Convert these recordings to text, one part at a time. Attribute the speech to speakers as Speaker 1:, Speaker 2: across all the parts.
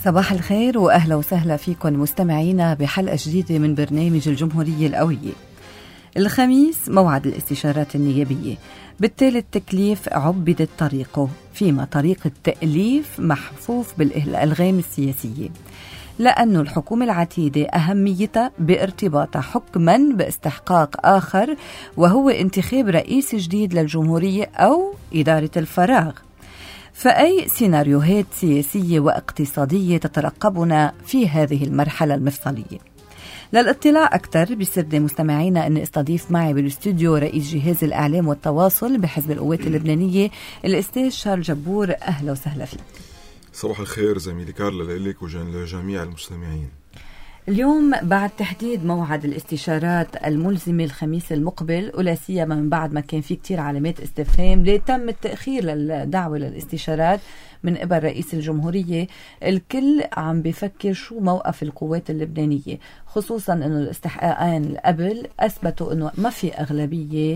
Speaker 1: صباح الخير وأهلا وسهلا فيكم مستمعينا بحلقة جديدة من برنامج الجمهورية القوية. الخميس موعد الاستشارات النيابية، بالتالي التكليف عبدت طريقه، فيما طريق التأليف محفوف بالألغام السياسية، لأن الحكومة العتيدة أهميتها بارتباطها حكما باستحقاق آخر، وهو انتخاب رئيس جديد للجمهورية أو إدارة الفراغ. فأي سيناريوهات سياسية واقتصادية تترقبنا في هذه المرحلة المفصلية؟ للاطلاع أكثر بسرد مستمعينا أن استضيف معي بالاستوديو رئيس جهاز الإعلام والتواصل بحزب القوات اللبنانية الأستاذ شارل جبور. أهلا وسهلا فيك.
Speaker 2: صباح الخير زميلي كارلا لك ولجميع المستمعين.
Speaker 1: اليوم بعد تحديد موعد الاستشارات الملزمة الخميس المقبل، ولا سيما من بعد ما كان في كتير علامات استفهام ليه تم التأخير للدعوة للاستشارات من قبل رئيس الجمهورية، الكل عم بيفكر شو موقف القوات اللبنانية، خصوصا انه الاستحقاقين قبل اثبتوا انه ما في اغلبية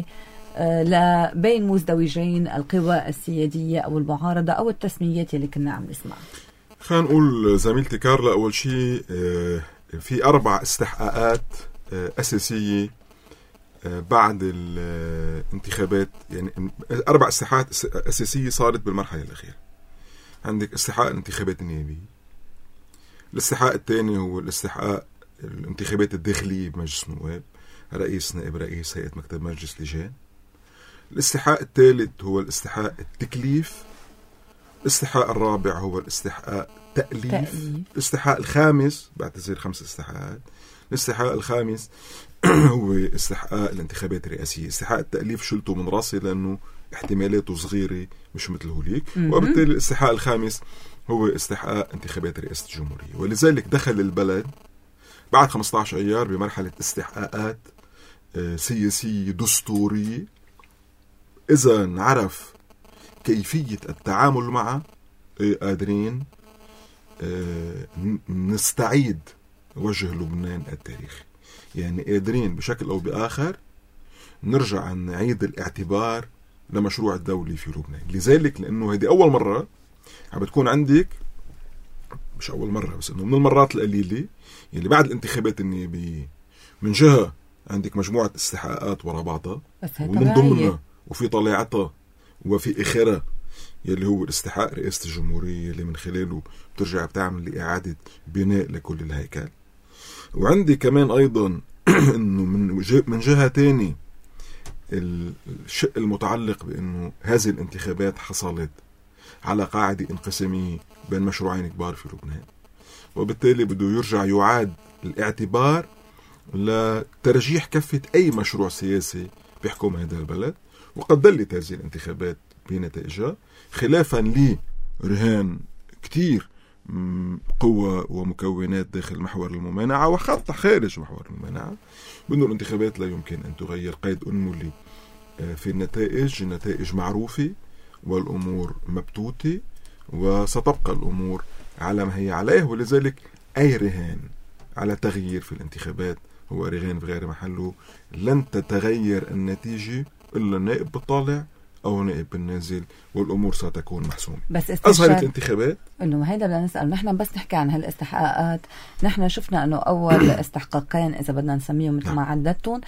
Speaker 1: بين مزدوجين القوى السيادية او المعارضة او التسميات اللي كنا عم نسمعها.
Speaker 2: خلينا نقول زميلتي كارلا، اول شيء في 4 استحقاقات أساسية بعد الانتخابات، يعني 4 استحقاقات أساسية صارت بالمرحلة الأخيرة. عندك استحقاق الانتخابات النيابية، الاستحقاق الثاني هو الاستحقاق الانتخابات الداخلية بمجلس النواب، رئيس نائب رئيس هيئة مكتب مجلس لجان. الاستحقاق الثالث هو الاستحقاق التكليف. الاستحقاق الرابع هو الاستحقاق تأليف. الاستحقاق الخامس، بعتذر 5 استحقاقات، الاستحقاق الخامس هو استحقاق الانتخابات الرئاسية. استحقاق التأليف شلته من راسي لأنه احتمالاته صغيرة مش مثل هوليك، وبالتالي الاستحقاق الخامس هو استحقاق انتخابات رئاسة الجمهورية. ولذلك دخل البلد بعد 15 أيار بمرحلة استحقاقات سياسية دستورية. إذا نعرف كيفية التعامل معها قادرين نستعيد وجه لبنان التاريخي، يعني قادرين بشكل أو بآخر نرجع نعيد الاعتبار لمشروع الدولي في لبنان. لذلك لأنه هذه أول مرة عم بتكون عندك، مش أول مرة بس إنه من المرات القليلة اللي بعد الانتخابات النيابية من جهة عندك مجموعة استحقاقات وراء بعضها، ومن ضمنها وفي طليعتها وفي إخرة يلي هو الاستحقاق رئاسة الجمهورية اللي من خلاله بترجع بتعمل لإعادة بناء لكل الهيكل. وعندي كمان أيضا إنه من جهة تاني الشق المتعلق بأنه هذه الانتخابات حصلت على قاعدة انقسامية بين مشروعين كبار في لبنان، وبالتالي بده يرجع يعاد الاعتبار لترجيح كفة أي مشروع سياسي بيحكم هذا البلد. وقد دلت هذه الانتخابات بنتائجها خلافا لرهان كتير قوة ومكونات داخل محور الممانعة وحتى خارج محور الممانعة، بأنه الانتخابات لا يمكن أن تغير قيد أنملي في النتائج معروفة والأمور مبتوتة وستبقى الأمور على ما هي عليه. ولذلك أي رهان على تغيير في الانتخابات هو رهان بغير محله. لن تتغير النتيجة إلا نائب بالطالع أو نائب بالنازل، والأمور ستكون محسومة.
Speaker 1: بس
Speaker 2: أظهرت الانتخابات
Speaker 1: إنه هيدا بدنا نسأل نحن، بس نحكي عن هالاستحقاقات. نحن شفنا إنه أول استحقاقين إذا بدنا نسميهم مثل ما عددتهم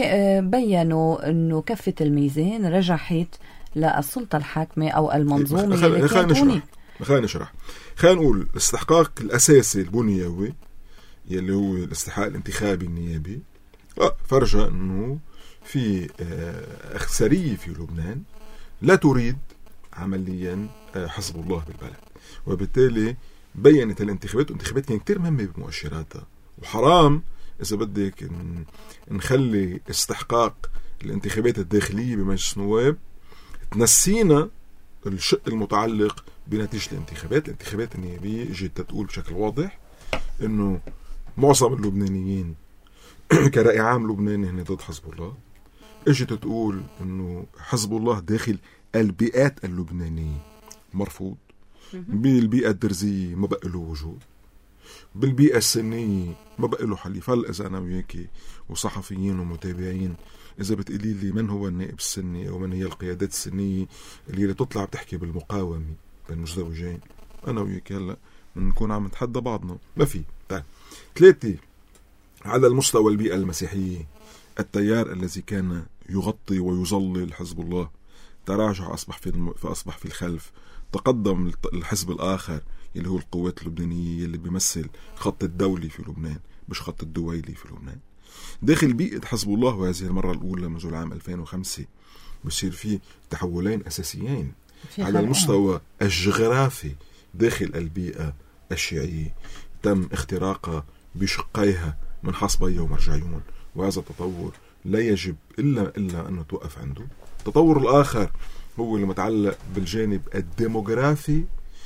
Speaker 1: بيّنوا إنه كفة الميزان رجحت للسلطة الحاكمة أو المنظومة.
Speaker 2: خلينا نشرح. خلينا نقول الاستحقاق الأساسي البنيوي يلي هو الاستحقاق الانتخابي النيابي فرجى إنه في أخسرية في لبنان لا تريد عمليا حزب الله بالبلد، وبالتالي بيّنت الانتخابات كانت كتير مهمة بمؤشراتها. وحرام إذا بدك نخلي استحقاق الانتخابات الداخلية بمجلس النواب تنسينا الشق المتعلق بنتيجة الانتخابات النيابية. جيت تقول بشكل واضح إنه معظم اللبنانيين كرأي عام لبناني هن ضد حزب الله. اجت تقول انه حزب الله داخل البيئات اللبنانية مرفوض، بالبيئة الدرزية ما بقى له وجود، بالبيئة السنية ما بقى له حليف. هلا إذا أنا وياكي وصحفيين ومتابعين إذا بتقولي لي من هو النائب السني أو من هي القيادات السنية اللي تطلع بتحكي بالمقاومة بين المزدوجين، أنا وياكي هلا نكون عم نتحدى بعضنا، ما في. طيب 3 على المستوى البيئة المسيحية، التيار الذي كان يغطي ويظلل حزب الله تراجع، فأصبح في الخلف. تقدم الحزب الآخر اللي هو القوات اللبنانية اللي بيمثل خط الدولي في لبنان مش خط الدويلي في لبنان. داخل بيئة حزب الله، وهذه المرة الأولى منذ العام 2005 بصير في تحولين أساسيين على المستوى الجغرافي. داخل البيئة الشيعية تم اختراقها بشقيها من حصبية ومرجعيون، وهذا التطور لا يجب إلا أن توقف عنده. التطور الآخر هو المتعلق بالجانب الديموغرافي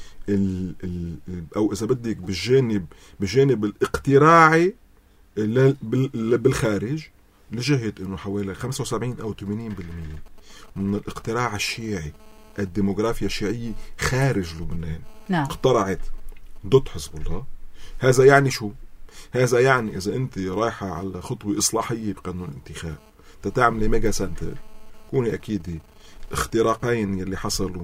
Speaker 2: أو إذا بدك بالجانب الاقتراعي بالخارج، لجهة أنه حوالي 75 أو 80% من الاقتراع الشيعي، الديموغرافيا الشيعية خارج لبنان اقترعت ضد حزب الله. هذا يعني شو؟ هذا يعني إذا أنت رايحة على خطوة إصلاحية بقانون الانتخاب تتعملي ميجا سنتر، كوني أكيد اختراقين يلي حصلوا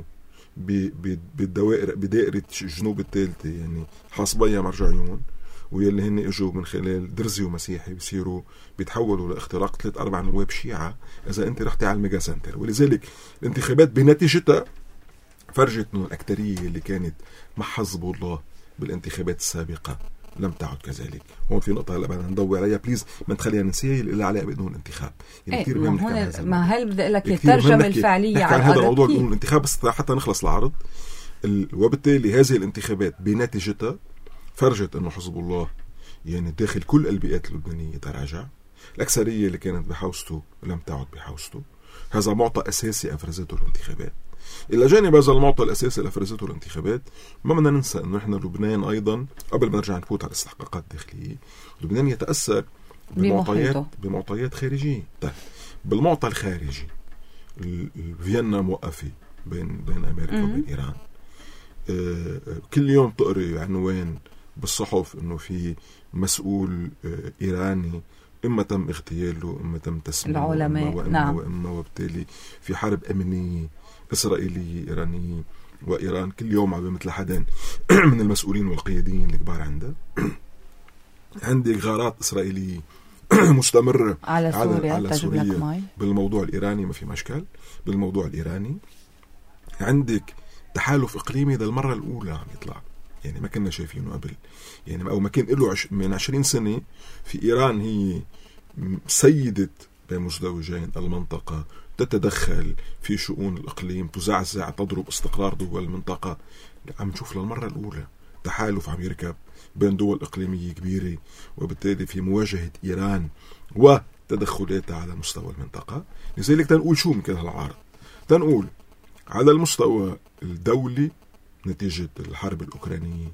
Speaker 2: بدائرة جنوب الثالثة، يعني حصبية مرجعيون، ويلي هن اجوا من خلال درزي ومسيحي بيصيروا بيتحولوا لاختراق 3-4 نواب شيعة إذا أنت رحتي على الميجا سنتر. ولذلك الانتخابات بنتيجتها فرجت أنه الأكترية اللي كانت مع حزب الله بالانتخابات السابقة لم تعد كذلك. هون في نقطة هلا بدنا ندور عليها، بليز ما نخليها نسية اللي عليها بقانون الانتخاب.
Speaker 1: يعني كثير مهم نحكي ما هل بدي أقول لك الترجمة الفعلية على
Speaker 2: هذا الموضوع قانون الانتخاب بس حتى نخلص العرض. وبالتالي هذه الانتخابات بنتيجتها فرجت أنه حزب الله يعني داخل كل البيئات اللبنانية تراجع. الأكثرية اللي كانت بحوزته لم تعد بحوزته. هذا معطى أساسي أفرزته الانتخابات. إلى جانب هذا المعطى الأساسي اللي أفرزته الانتخابات، ما بدنا ننسى أنه إحنا لبنان أيضا قبل ما نرجع نفوت على الاستحقاقات الداخلية، لبنان يتأثر بمعطيات خارجية. طيب بالمعطى الخارجي، فيينا موقفة بين أمريكا وبين إيران. كل يوم تقري عنوان بالصحف إنه في مسؤول إيراني إما تم اغتياله إما تم تسميمه وإما وبالتالي في حرب أمنية إسرائيلية إيرانية، وإيران كل يوم عم مثل حدا من المسؤولين والقياديين الكبار عندها. عندك غارات إسرائيلية مستمرة على سوريا بالموضوع الإيراني، ما في مشكل بالموضوع الإيراني. عندك تحالف إقليمي ده المرة الأولى عم يطلع، يعني ما كنا شايفينه قبل، يعني أو ما كان له من 20 سنة. في إيران هي سيدة بمزدوجين المنطقة، تتدخل في شؤون الإقليم، تزعزع، تضرب استقرار دول المنطقة. عم نشوف للمرة الأولى تحالف عم يركب بين دول إقليمية كبيرة، وبالتالي في مواجهة إيران وتدخلاتها على مستوى المنطقة. لذلك تنقول شو من كده العارض، تنقول على المستوى الدولي نتيجة الحرب الأوكرانية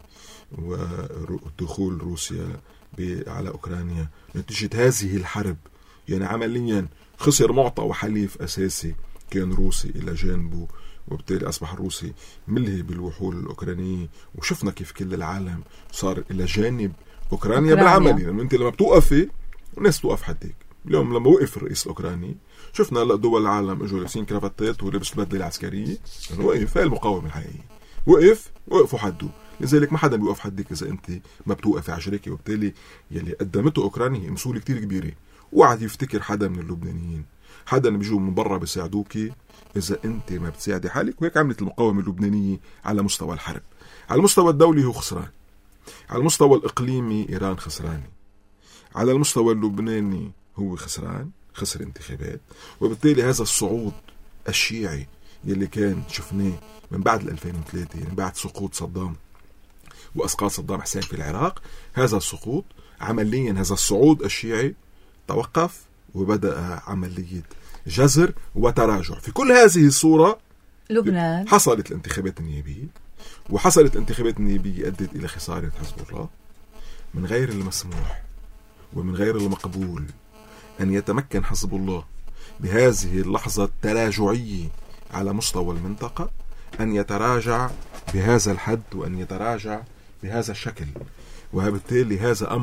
Speaker 2: ودخول روسيا على أوكرانيا، نتيجة هذه الحرب يعني عمليا خسر معطى وحليف أساسي كان روسي إلى جانبه، وبالتالي أصبح الروسي ملهي بالوحول الأوكرانية. وشفنا كيف كل العالم صار إلى جانب أوكرانيا بالعملي، لأنه أنت لما بتوقفي الناس توقف حدك. اليوم لما وقف الرئيس الأوكراني شفنا هلا دول العالم اجوا لابسين كرافتات ولبس البدله العسكريه، يعني وقف. هاي المقاومه الحقيقيه، وقفوا حده. لذلك ما حدا بيوقف حدك اذا انت ما بتوقفي على شريكي. وبالتالي يلي قدمته اوكرانيا مسؤوليه كتير كبيره. وقعد يفتكر حدا من اللبنانيين، حدا بيجوا من برا بيساعدوكي اذا انت ما بتساعدي حالك. وهيك عملت المقاومه اللبنانيه على مستوى الحرب. على المستوى الدولي هو خسران، على المستوى الاقليمي ايران خسرانه، على المستوى اللبناني هو خسران، خسر انتخابات. وبالتالي هذا الصعود الشيعي يلي كان شفناه من بعد 2003، يعني بعد سقوط صدام وأسقاط صدام حسين في العراق، هذا السقوط عمليا، هذا الصعود الشيعي توقف وبدأ عملية جزر وتراجع. في كل هذه الصورة
Speaker 1: لبنان
Speaker 2: حصلت الانتخابات النيابية، وحصلت الانتخابات النيابية أدت إلى خسارة حزب الله. من غير المسموح ومن غير المقبول أن يتمكن حزب الله بهذه اللحظة التراجعية على مستوى المنطقة، أن يتراجع بهذا الحد وأن يتراجع بهذا الشكل. وبالتالي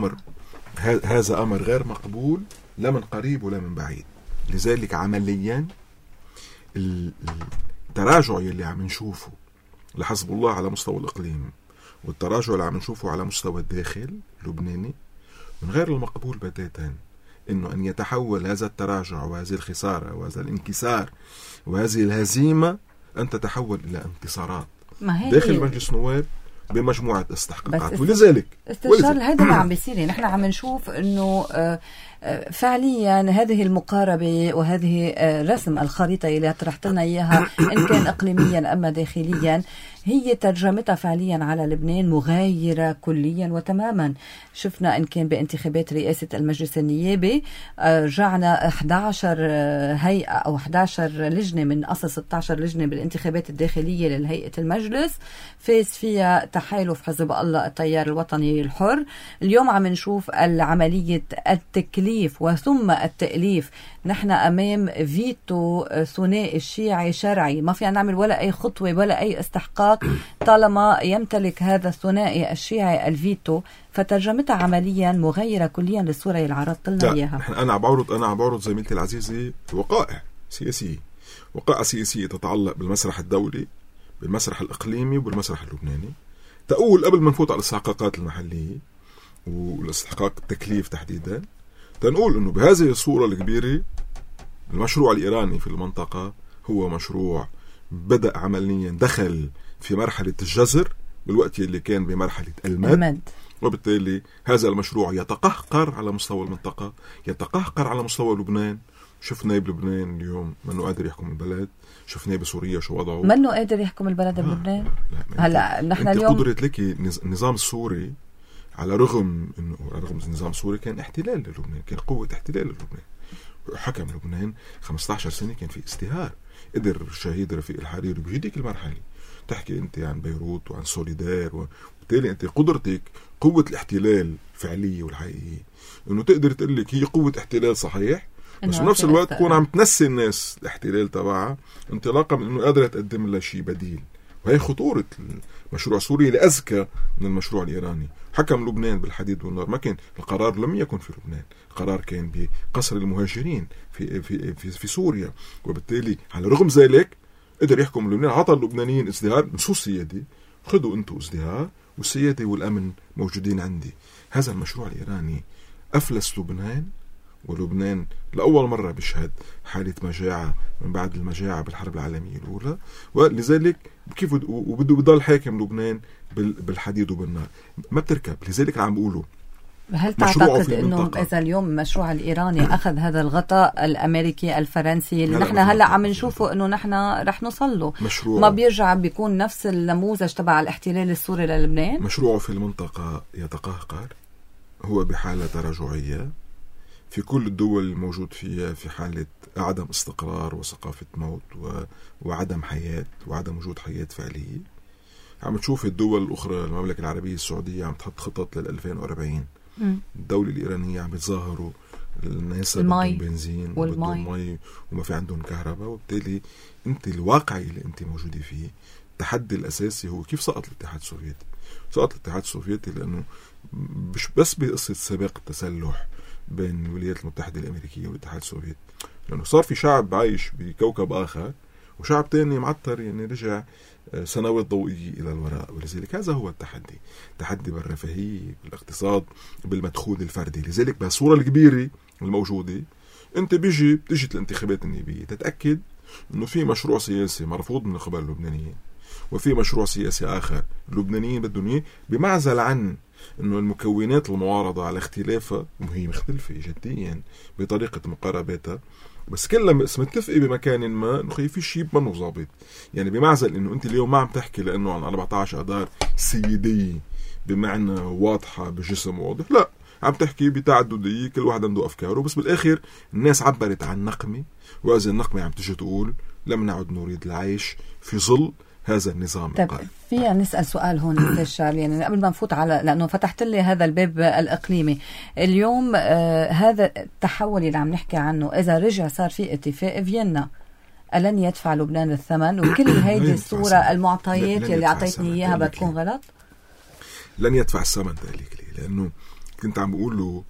Speaker 2: هذا أمر غير مقبول لا من قريب ولا من بعيد. لذلك عمليا التراجع اللي عم نشوفه لحزب الله على مستوى الإقليم والتراجع اللي عم نشوفه على مستوى الداخل اللبناني من غير المقبول بتاتا إنه أن يتحول هذا التراجع وهذه الخسارة وهذا الانكسار وهذه الهزيمة أن تتحول إلى انتصارات داخل مجلس النواب بمجموعة استحقاقات. ولذلك
Speaker 1: استشار هذا اللي عم بيصير. نحن عم نشوف إنه فعليا هذه المقاربة وهذه رسم الخريطة اللي طرحت لنا إياها إن كان إقليميا أما داخليا هي ترجمتها فعليا على لبنان مغايرة كليا وتماما. شفنا إن كان بانتخابات رئاسة المجلس النيابي رجعنا 11 هيئة أو 11 لجنة من أصل 16 لجنة بالانتخابات الداخلية للهيئة المجلس فاز فيها تحالف حزب الله التيار الوطني الحر. اليوم عم نشوف العملية التكليف وثم التأليف. نحن أمام فيتو ثنائي الشيعي شرعي، ما فينا نعمل ولا أي خطوة ولا أي استحقاق طالما يمتلك هذا الثنائي الشيعي الفيتو. فترجمتها عمليا مغايرة كليا للصورة اللي عرضت لنا إياها.
Speaker 2: أنا عم بعرض زميلتي العزيزة وقائع سياسية تتعلق بالمسرح الدولي بالمسرح الإقليمي وبالمسرح اللبناني. تقول قبل ما نفوت على الاستحقاقات المحلية والاستحقاق التكليف تحديدا، تنقول أنه بهذه الصورة الكبيرة المشروع الإيراني في المنطقة هو مشروع بدأ عمليا دخل في مرحلة الجزر بالوقت اللي كان بمرحلة المد. وبالتالي هذا المشروع يتقهقر على مستوى المنطقة، يتقهقر على مستوى لبنان. شفناه بلبنان اليوم منه قادر يحكم البلد، شفناه بسوريا شو وضعه،
Speaker 1: منه قادر يحكم البلد بلبنان.
Speaker 2: هلا نحن اليوم قدرت لك النظام السوري على رغم انه النظام السوري كان احتلال للبنان، كان قوة احتلال للبنان، حكم لبنان 15 سنة كان في ازدهار. قدر الشهيد رفيق الحريري بهديك المرحلة تحكي انت عن بيروت وعن سوليدار، وبالتالي انت قدرتك قوة الاحتلال الفعلية والحقيقية انه تقدر تقول لك هي قوة احتلال صحيح، بس بنفس الوقت تكون عم تنسي الناس الاحتلال تبعها انطلاقا من انه قادرة تقدم لها شيء بديل. وهي خطورة المشروع السوري اللي أذكى من المشروع الإيراني. حكم لبنان بالحديد والنار، ما كان القرار لم يكن في لبنان، القرار كان بقصر المهاجرين في سوريا. وبالتالي على رغم ذلك قدر يحكم لبنان، عطى اللبنانيين ازدهار، نسوا السيادة، خذوا انتوا ازدهار والسيادة والأمن موجودين عندي. هذا المشروع الإيراني أفلس لبنان، ولبنان لأول مرة بيشهد حالة مجاعة من بعد المجاعة بالحرب العالمية الأولى. ولذلك كيف وبده يضل حاكم لبنان بالحديد وبالنار، ما بتركب. لذلك عم بقولوا
Speaker 1: هل تعتقد أنه إذا اليوم المشروع الإيراني أخذ هذا الغطاء الأمريكي الفرنسي اللي نحن هلأ عم نشوفه أنه نحن رح نوصل له، ما بيرجع بيكون نفس النموذج تبع الاحتلال السوري للبنان؟
Speaker 2: مشروعه في المنطقة يتقهقر، هو بحالة تراجعية في كل الدول الموجود فيها، في حالة عدم استقرار وثقافة موت وعدم حياة وعدم وجود حياة فعلية. عم تشوف الدول الأخرى، المملكة العربية السعودية عم تحط خطط لل2040. الدولة الإيرانية عم بتظاهروا الناس بدهم بنزين وبدهم مي وما في عندهم كهرباء. وبالتالي انت الواقعي اللي انت موجودة فيه، التحدي الأساسي هو كيف سقط الاتحاد السوفيتي. سقط الاتحاد السوفيتي لأنه مش بس بقصة سباق التسلح بين الولايات المتحدة الأمريكية والاتحاد السوفيتي، لأنه صار في شعب عايش بكوكب آخر وشعب تاني معطر يعني رجع سنوات ضوئية إلى الوراء. ولذلك هذا هو التحدي بالرفاهية، بالاقتصاد، بالمدخول الفردي. لذلك بهالصورة الكبيرة الموجودة أنت بتجي الانتخابات النيابية تتأكد أنه في مشروع سياسي مرفوض من قبل اللبنانيين، وفي مشروع سياسي آخر اللبنانيين بدهم إياه، بمعزل عن أنه المكونات المعارضة على اختلافها، وهي مختلفة جديا بطريقة مقارباتها، بس كلها متفقة بمكان ما انه في شيء منه ظابط. يعني بمعزل انه انت اليوم ما عم تحكي لانه عن 14 اذار سيدية بمعنى واضحة بجسم واضح، لا، عم تحكي بتعددية، كل واحد عنده افكاره، بس بالاخر الناس عبرت عن نقمة، وهذه النقمة عم تجي تقول لم نعد نريد العيش في ظل هذا النظام القائم.
Speaker 1: فينا نسأل سؤال هون استشار، يعني قبل ما نفوت على، لأنه فتحت لي هذا الباب الإقليمي اليوم، هذا التحول اللي عم نحكي عنه إذا رجع صار في اتفاق فيينا، ألن يدفع لبنان الثمن؟ وكل هيدي الصورة المعطيات اللي أعطيتني إياها بتكون غلط؟
Speaker 2: لن يدفع الثمن ذلك ليه؟ لأنه كنت عم بقول له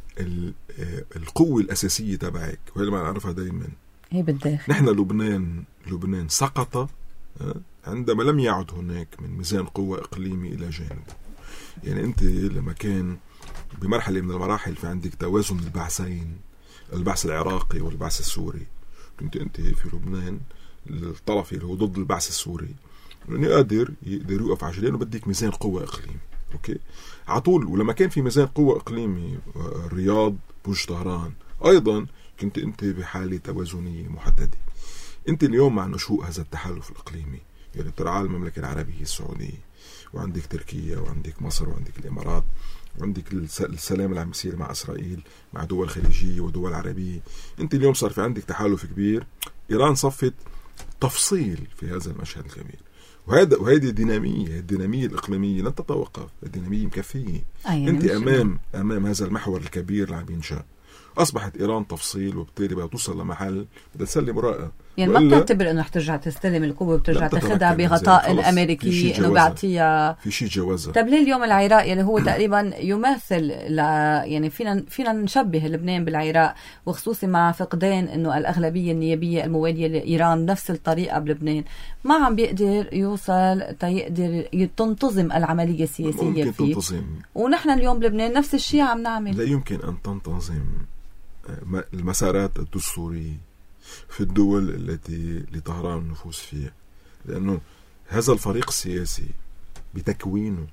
Speaker 2: القوة الأساسية تبعك، وهي ما نعرفها دايما،
Speaker 1: هي بالداخل.
Speaker 2: نحن لبنان سقط عندما لم يعد هناك من ميزان قوة إقليمي إلى جانبه. يعني أنت لما كان بمرحلة من المراحل في عندك توازن البعثين، البعث العراقي والبعث السوري، كنت أنت في لبنان الطرف اللي هو ضد البعث السوري لأنه يقدر يوقف على لأنه بديك ميزان قوة إقليمي. أوكي عطول. ولما كان في ميزان قوة إقليمي الرياض بوج طهران أيضا كنت أنت بحالة توازنية محددة. أنت اليوم مع نشوء هذا التحالف الإقليمي يعني ترعى المملكة العربية السعودية وعندك تركيا وعندك مصر وعندك الإمارات وعندك السلام اللي عم يصير مع إسرائيل مع دول خليجية ودول عربية. أنت اليوم صار في عندك تحالف كبير. إيران صفت تفصيل في هذا المشهد الكبير. وهذه الدينامية الإقليمية لن تتوقف. الدينامية مكفية.
Speaker 1: يعني
Speaker 2: أنت أمام هذا المحور الكبير اللي عم ينشأ. أصبحت إيران تفصيل وبالتالي بدها توصل لمحل بدها تسلم رأى.
Speaker 1: يعني ما بتعتبر إنه حترجع تستلم القوة وبترجع تاخدها بغطاء الأمريكي إنه بيعطيها
Speaker 2: في شيء جوازها.
Speaker 1: طب ليه اليوم العراق اللي هو تقريبا يماثل يعني فينا نشبه لبنان بالعراق وخصوصي مع فقدان إنه الأغلبية النيابية الموالية لإيران نفس الطريقة بلبنان ما عم بيقدر يوصل تيقدر تنتظم العملية السياسية فيه
Speaker 2: تنتظم.
Speaker 1: ونحن اليوم بلبنان نفس الشيء عم نعمل.
Speaker 2: لا يمكن أن تنتظم المسارات الدستورية في الدول التي لطهران النفوذ فيها، لأنه هذا الفريق السياسي بتكوين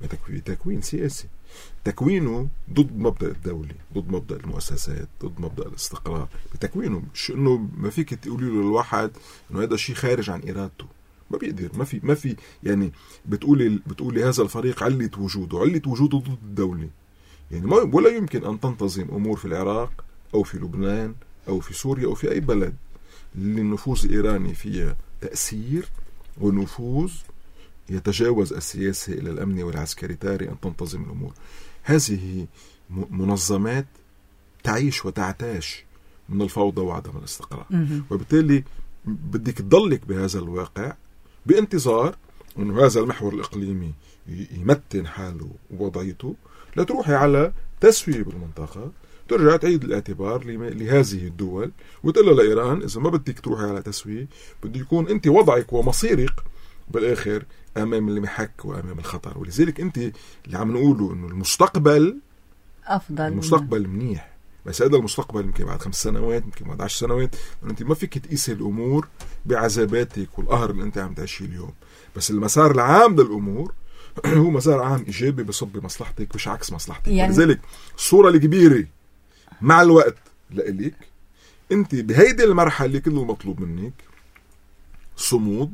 Speaker 2: سياسي تكوينه ضد مبدأ الدولة، ضد مبدأ المؤسسات، ضد مبدأ الاستقرار بتكوينه. مش إنه ما فيك تقولي له الواحد إنه هذا شيء خارج عن إرادته. ما بيقدر. ما في يعني بتقولي هذا الفريق علة وجوده ضد الدولة. يعني ولا يمكن أن تنتظم أمور في العراق أو في لبنان أو في سوريا أو في أي بلد للنفوذ الإيراني فيها تأثير ونفوذ يتجاوز السياسة إلى الأمن والعسكري تاري أن تنتظم الأمور. هذه منظمات تعيش وتعتاش من الفوضى وعدم الاستقرار. وبالتالي بدك تضلك بهذا الواقع بانتظار أنه هذا المحور الإقليمي يمتن حاله ووضعيته لا تروحي على تسوية بالمنطقة، ترجع تعيد الاعتبار لهذه الدول وتقول لها لإيران إذا ما بدك تروحي على تسوية بده يكون أنت وضعك ومصيرك بالآخر أمام المحك وأمام الخطر. ولذلك أنت اللي عم نقوله إنه المستقبل
Speaker 1: أفضل،
Speaker 2: المستقبل منيح، بس هذا المستقبل يمكن بعد 5 سنوات يمكن بعد 10 سنوات أنت ما فيك تقيس الأمور بعذاباتك والقهر اللي أنت عم تعيشيه اليوم. بس المسار العام للأمور هو مسار عام إيجابي بصب بمصلحتك مش عكس مصلحتك. يعني لذلك الصورة الكبيرة مع الوقت لإليك أنت بهيدي المرحلة كل المطلوب منك صمود،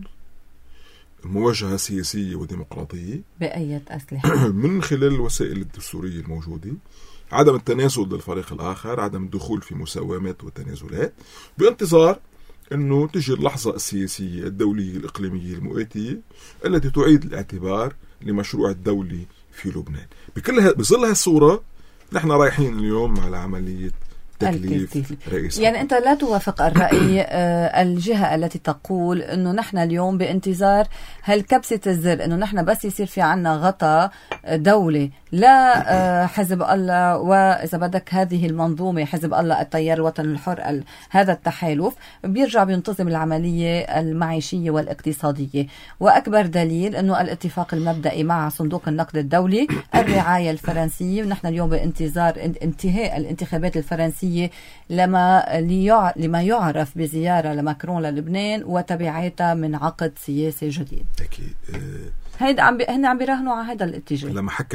Speaker 2: مواجهة سياسية وديمقراطية
Speaker 1: بأية أسلحة
Speaker 2: من خلال الوسائل الدستورية الموجودة، عدم التنازل للفريق الآخر، عدم الدخول في مساومات وتنازلات، بانتظار أنه تجي اللحظة السياسية الدولية الإقليمية المؤاتية التي تعيد الاعتبار لمشروع الدولي في لبنان. بظل هالصورة نحن رايحين اليوم على عملية تكليف رئيس.
Speaker 1: يعني أنت لا توافق الرأي الجهة التي تقول أنه نحن اليوم بانتظار هالكبسة الزر، أنه نحن بس يصير في عنا غطاء دولي لا حزب الله وإذا بدك هذه المنظومة حزب الله التيار الوطني الحر هذا التحالف بيرجع بينتظم العملية المعيشية والاقتصادية. وأكبر دليل أنه الاتفاق المبدئي مع صندوق النقد الدولي الرعاية الفرنسية، ونحن اليوم بانتظار انتهاء الانتخابات الفرنسية لما يعرف بزيارة لماكرون للبنان وتبعاتها من عقد سياسي جديد.
Speaker 2: أكيد.
Speaker 1: هن عم بيراهنوا على هذا الاتجاه.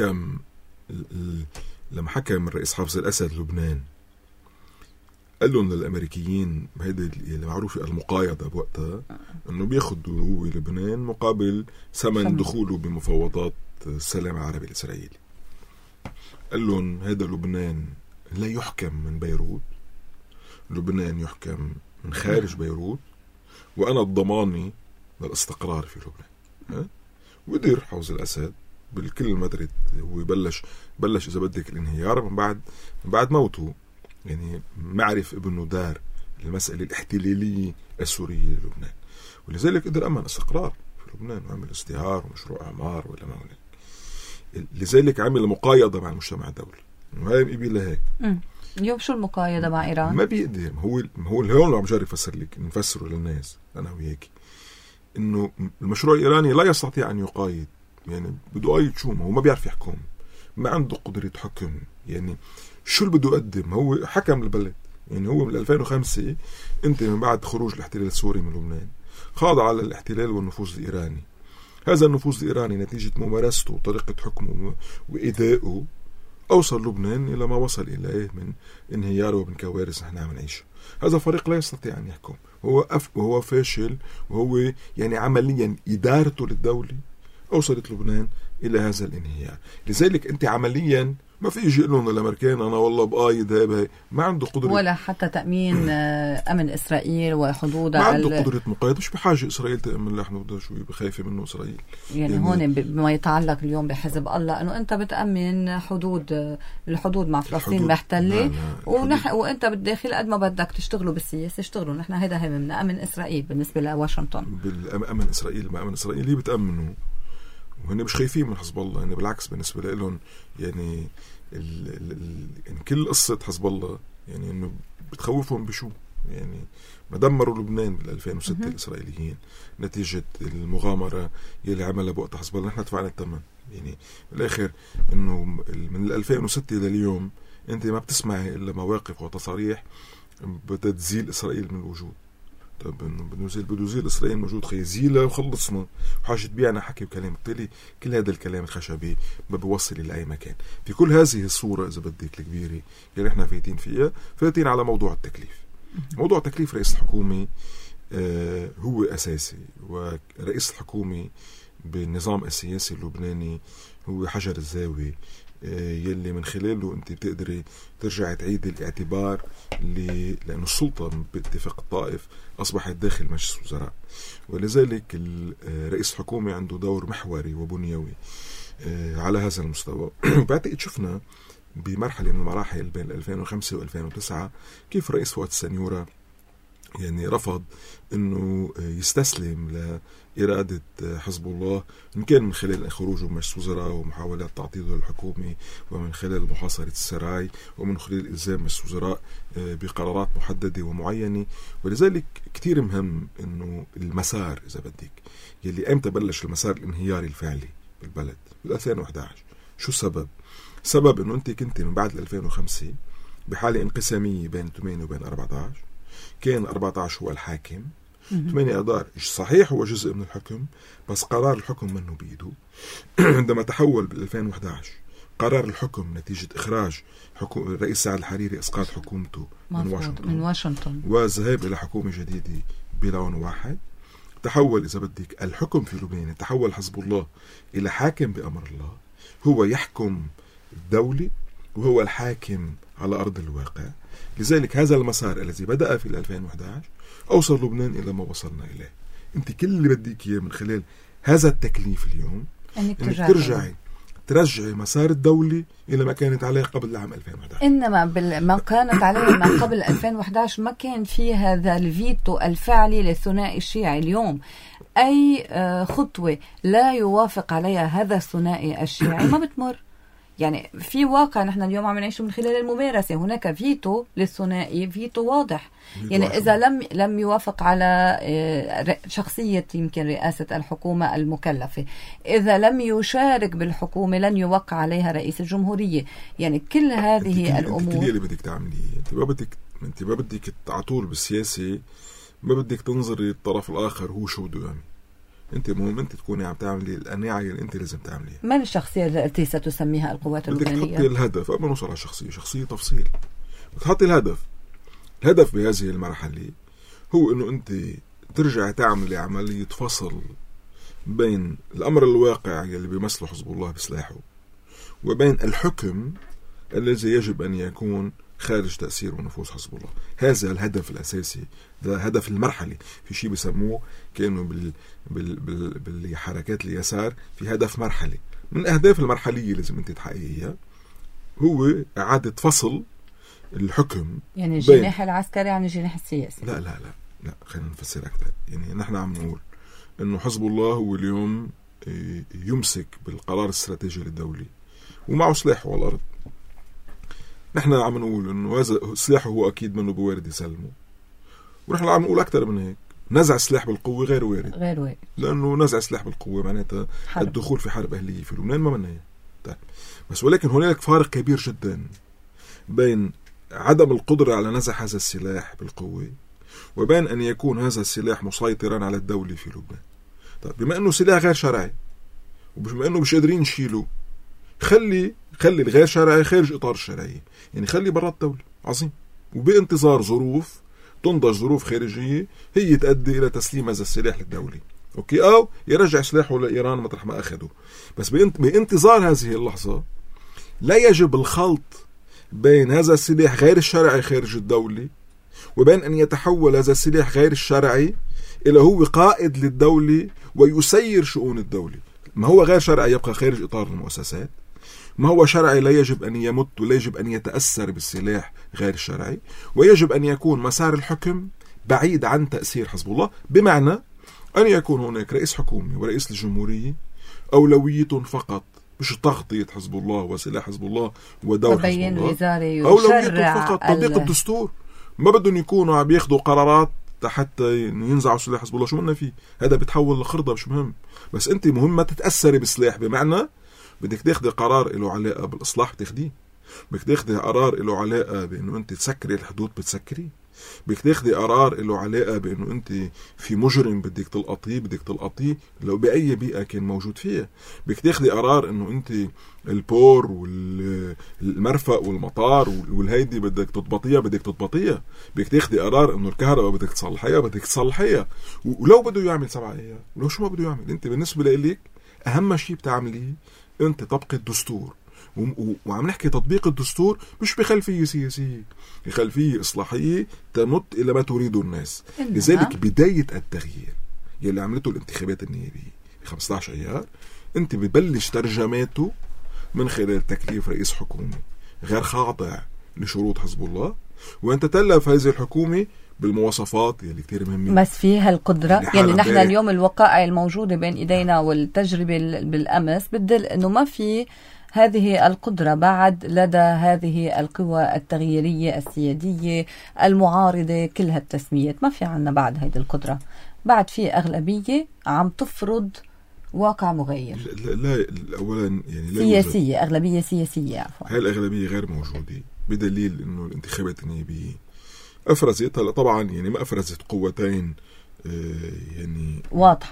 Speaker 2: لما حكم الرئيس حافظ الأسد لبنان قال لهم للأمريكيين هذا اللي معروف المقايضة بوقتها أنه بياخدوا هو لبنان مقابل ثمن دخوله بمفاوضات السلام العربي الإسرائيلي. قال لهم هذا لبنان لا يحكم من بيروت، لبنان يحكم من خارج بيروت، وأنا الضماني للاستقرار في لبنان. ودير حافظ الأسد بالكل المدرد هو بلش إذا بدك الانهيار من بعد موته. يعني معرف ابنه دار المسألة الاحتلالية السورية للبنان، ولذلك قدر أمن استقرار في لبنان وعمل ازدهار ومشروع إعمار ولا ما هناك. لذلك عمل مقايضة مع المجتمع الدولي. وهي قبيل هيك.
Speaker 1: اليوم شو المقايضة مع إيران؟
Speaker 2: ما بيقدر. هو اليوم عم جاري أفسر لك نفسره للناس أنا وياكي إنه المشروع الإيراني لا يستطيع أن يقايد، يعني بده قايد شو؟ ما هو ما بيعرف يحكم، ما عنده قدرة حكم. يعني شو اللي بده يقدم؟ هو حكم البلد، يعني هو من 2005 أنت من بعد خروج الاحتلال السوري من لبنان خاضع على الاحتلال والنفوذ الإيراني. هذا النفوذ الإيراني نتيجة ممارسته وطريقة حكمه وإيذائه أوصل لبنان إلى ما وصل إليه من انهيار ومن كوارث نحن عم نعيشها. هذا فريق لا يستطيع أن يحكم، وهو فاشل، وهو يعني عمليا إدارته للدولة أوصلت لبنان إلى هذا الانهيار. لذلك أنت عمليا ما في يجي لهم الأمريكان أنا والله بقايد هاي، ما عنده قدرة
Speaker 1: ولا حتى تأمين أمن إسرائيل وحدودها،
Speaker 2: ما عنده قدرة مقايضة. مش بحاجة إسرائيل تأمن له حدودها، شو بخايفة منه إسرائيل؟
Speaker 1: يعني هون بما يتعلق اليوم بحزب الله أنه أنت بتأمن الحدود مع فلسطين محتلة، وأنت بالداخل قد ما بدك تشتغلوا بالسياسة اشتغلوا، نحن هذا هممنا أمن إسرائيل بالنسبة لواشنطن.
Speaker 2: بالأمن إسرائيل، ما أمن إسرائيل اللي بتأمنوا، وهن مش خايفين من حزب الله. يعني بالعكس بالنسبة لهم يعني يعني كل قصة حزب الله يعني إنه بتخوفهم بشو؟ يعني ما دمروا لبنان بال 2006 الإسرائيليين نتيجة المغامرة يلي عملها بوقت حزب الله، نحن دفعنا الثمن. يعني بالآخر إنه من 2006 لليوم أنت ما بتسمعي إلا مواقف وتصاريح بتزيل إسرائيل من الوجود. طب إنه بده يزيل إسرائيل موجود، خيزيله وخلصنا وحاجة تبيعنا حكي وكلام. بالتالي كل هذا الكلام الخشبي ما بيوصل إلى أي مكان. في كل هذه الصورة إذا بدك الكبيرة اللي إحنا فايتين فيها، فايتين على موضوع التكليف. موضوع تكليف رئيس الحكومة هو أساسي، ورئيس الحكومة بالنظام السياسي اللبناني هو حجر الزاوية يلي من خلاله أنت بتقدري ترجع تعيد الاعتبار لأن السلطة باتفاق الطائف أصبحت داخل مجلس الوزراء، ولذلك رئيس الحكومة عنده دور محوري وبنيوي على هذا المستوى. بعتقد شفنا بمرحلة من المراحل بين 2005 و2009 كيف رئيس فؤاد السنيورة يعني رفض أنه يستسلم لإرادة حزب الله، إن كان من خلال خروجه من مجلس الوزراء ومحاولات تعطيله للحكومة، ومن خلال محاصرة السراي، ومن خلال إلزام مجلس الوزراء بقرارات محددة ومعينة. ولذلك كتير مهم أنه المسار إذا بدك يلي أمتى بلش المسار الانهياري الفعلي بالبلد بال 2011. شو السبب؟ سبب أنه أنت كنت من بعد 2005 بحالة انقسامية بين 8 وبين 14. كان 14 هو الحاكم، 8 أدار صحيح هو جزء من الحكم بس قرار الحكم منه بيده. عندما تحول بال 2011 قرار الحكم نتيجة إخراج الرئيس سعد الحريري إسقاط حكومته من واشنطن والذهاب إلى حكومة جديدة بلون واحد، تحول إذا بدك الحكم في لبنان، تحول حزب الله إلى حاكم بأمر الله، هو يحكم الدولة وهو الحاكم على أرض الواقع. لذلك هذا المسار الذي بدأ في 2011 أوصل لبنان إلى ما وصلنا إليه. أنت كل اللي بديك إياه من خلال هذا التكليف اليوم إنك ترجعي مسار الدولة إلى ما كانت عليه قبل عام 2011.
Speaker 1: إنما ما كانت عليه ما قبل 2011 ما كان في هذا الفيتو الفعلي للثنائي الشيعي. اليوم أي خطوة لا يوافق عليها هذا الثنائي الشيعي ما بتمر. يعني في واقع نحن اليوم عم نعيشه من خلال الممارسة، هناك فيتو للثنائي، فيتو واضح. يعني إذا لم يوافق على شخصية يمكن رئاسة الحكومة المكلفة، إذا لم يشارك بالحكومة لن يوقع عليها رئيس الجمهورية. يعني كل هذه الأمور
Speaker 2: انت اللي بدك تعمليه. انت ما بدك تعطول بالسياسة، ما بدك تنظري الطرف الآخر هو شو بده يعمل. انت مهم انت تكوني عم تعملي القناعة اللي انت لازم تعمليها.
Speaker 1: ما الشخصية التي ستسميها القوات اللبنانية؟
Speaker 2: بدك تحطي الهدف قبل ما نوصل على شخصية تفصيل. بتحطي الهدف بهذه المرحلة هو انه انت ترجع تعملي عملية فصل بين الامر الواقع اللي بيمثله حزب الله بسلاحه وبين الحكم الذي يجب ان يكون خارج تأثير ونفوذ حزب الله. هذا الهدف الأساسي، ده هدف المرحلة. في شيء بيسموه كانوا بالحركات اليسار في هدف مرحلي. من الأهداف المرحلية لازم أنت تحققيها هو إعادة فصل الحكم.
Speaker 1: يعني الجناح العسكري عن الجناح السياسي.
Speaker 2: لا خلينا نفسر أكثر. يعني نحن عم نقول إنه حزب الله هو اليوم يمسك بالقرار الاستراتيجي للدولة ومعه سلاحه على الأرض. نحن عم نقول إنه هذا سلاحه هو أكيد منه بوارد يسلمه، ونحن عم نقول أكثر من هيك نزع السلاح بالقوة غير وارد،
Speaker 1: غير وارد،
Speaker 2: لأنه نزع السلاح بالقوة معناتها الدخول في حرب أهلية في لبنان ما منها. طيب بس ولكن هناك فارق كبير جدا بين عدم القدرة على نزع هذا السلاح بالقوة وبين أن يكون هذا السلاح مسيطرا على الدولة في لبنان. طيب بما أنه سلاح غير شرعي وبما أنه مش قادرين نشيله، خلي الغير شرعي خارج إطار الشرعية، يعني خلي برا الدولة، عظيم، وبانتظار ظروف تنضج ظروف خارجية هي تؤدي إلى تسليم هذا السلاح للدولة، أوكي، أو يرجع سلاحه لإيران مطرح ما أخذه. بس بانتظار هذه اللحظة لا يجب الخلط بين هذا السلاح غير الشرعي خارج الدولة وبين أن يتحول هذا السلاح غير الشرعي إلى هو قائد للدولة ويسير شؤون الدولة. ما هو غير شرعي يبقى خارج إطار المؤسسات، ما هو شرعي لا يجب أن يمت ولا يجب أن يتأثر بالسلاح غير الشرعي، ويجب أن يكون مسار الحكم بعيد عن تأثير حزب الله، بمعنى أن يكون هناك رئيس حكومة ورئيس الجمهورية أولويتهم فقط مش تغطية حزب الله وسلاح حزب الله ودور حزب الله، أولويتهم فقط تطبيق الدستور. ما بدهم يكونوا عم ياخذوا قرارات حتى ينزعوا سلاح حزب الله، شو منا فيه؟ هذا بيتحول لخرطة، مش مهم. بس أنت مهم ما تتأثري بالسلاح، بمعنى بدك تاخذي قرار له علاقة بالإصلاح بتاخديه، بدك تاخذي قرار له علاقة بأنه أنت تسكري الحدود بتسكري، بدك تاخذي قرار له علاقة بأنه أنت في مجرم بدك تلقطيه لو بأي بيئة كان موجود فيها، بدك تاخذي قرار أنه أنت البور والمرفق والمطار والهيدي بدك تضبطيها، بدك تاخذي قرار أنه الكهرباء بدك تصلحيها، ولو بده يعمل 7 أيام، ولو شو ما بده يعمل، أنت بالنسبة لك أهم شيء بتعمليه أنت تطبق الدستور. وعم نحكي تطبيق الدستور مش بخلفية سياسية، بخلفية إصلاحية تمت إلى ما تريد الناس. لذلك بداية التغيير يلي عملته الانتخابات النيابية 15 أيار أنت ببلش ترجماته من خلال تكليف رئيس حكومة غير خاضع لشروط حزب الله، وأنت تلف هذه الحكومة بالمواصفات اللي كتير مهمة، بس فيها
Speaker 1: القدرة. يعني نحن اليوم الوقائع الموجودة بين إيدينا والتجربة بالأمس بتدل أنه ما في هذه القدرة بعد لدى هذه القوى التغييرية السيادية المعارضة، كل هالتسميات ما في عنا بعد هذه القدرة، بعد في أغلبية عم تفرض واقع مغير.
Speaker 2: لا أولا يعني لا
Speaker 1: سياسية، أغلبية سياسية عفوا.
Speaker 2: هاي الأغلبية غير موجودة، بدليل أنه الانتخابات النيابية أفرزت، هلا طبعا يعني ما أفرزت قوتين يعني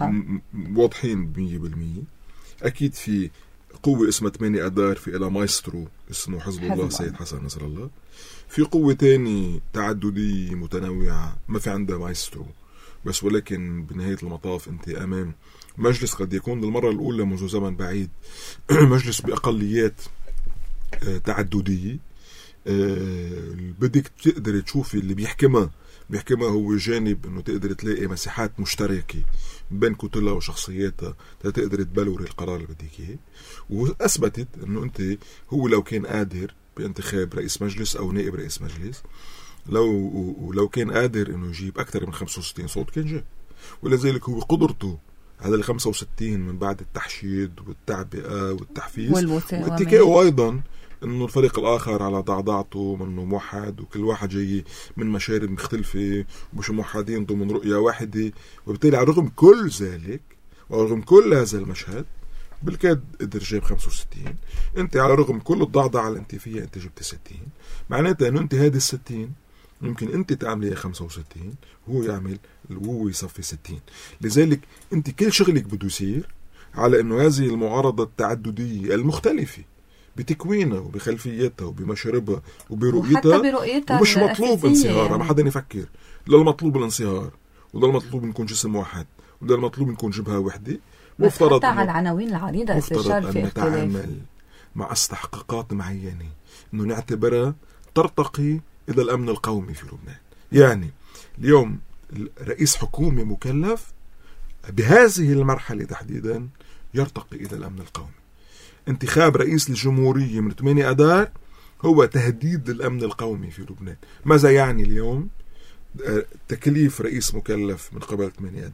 Speaker 2: واضحين 100%. أكيد في قوة اسمها 8 أدار في إلى مايسترو اسمه حزب الله سيد حسن نصر الله، في قوة تاني تعددية متنوعة ما في عندها مايسترو، بس ولكن بنهاية المطاف أنت أمام مجلس قد يكون للمرة الأولى منذ زمن بعيد مجلس بأقليات تعددية، بدك تقدر تشوفي اللي بيحكمها هو جانب انه تقدر تلاقي مساحات مشتركة بين كتلها وشخصياتها تقدر تبلوري القرار اللي بدك اياه. واثبتت انه انت هو لو كان قادر بانتخاب رئيس مجلس او نائب رئيس مجلس، لو كان قادر انه يجيب اكثر من 65 صوت كان جاب، ولذلك هو قدرته على ال 65 من بعد التحشيد والتعبئة والتحفيز واتكاءه ايضا انه الفريق الاخر على ضعضعته منه موحد وكل واحد جاي من مشارب مختلفة ومش موحدين ضمن رؤية واحدة، وبالتالي على رغم كل ذلك ورغم كل هذا المشهد بالكاد قدر جاب 65. انت على رغم كل الضعضعة اللي انت فيها انت جبت 60، معناتها انه انت هذه 60 ممكن انت تعمليها 65 وهو يعمل وهو يصفي 60. لذلك انت كل شغلك بده يصير على انه هذه المعارضة التعددية المختلفة بتكوينها وبخلفيتها وبمشاربها وبرؤيتها ومش مطلوب انصهارها، ما حدا يفكر لا المطلوب الانصهار ولا المطلوب نكون جسم واحد ولا المطلوب نكون جبهة وحدة.
Speaker 1: مفترض على العناوين العريضة
Speaker 2: مفترض أن نتعامل مع استحقاقات معينة انه نعتبرها ترتقي الى الامن القومي في لبنان. يعني اليوم رئيس حكومة مكلف بهذه المرحلة تحديدا يرتقي الى الامن القومي. انتخاب رئيس الجمهورية من 8 أدار هو تهديد للأمن القومي في لبنان. ماذا يعني اليوم تكليف رئيس مكلف من قبل 8 أدار؟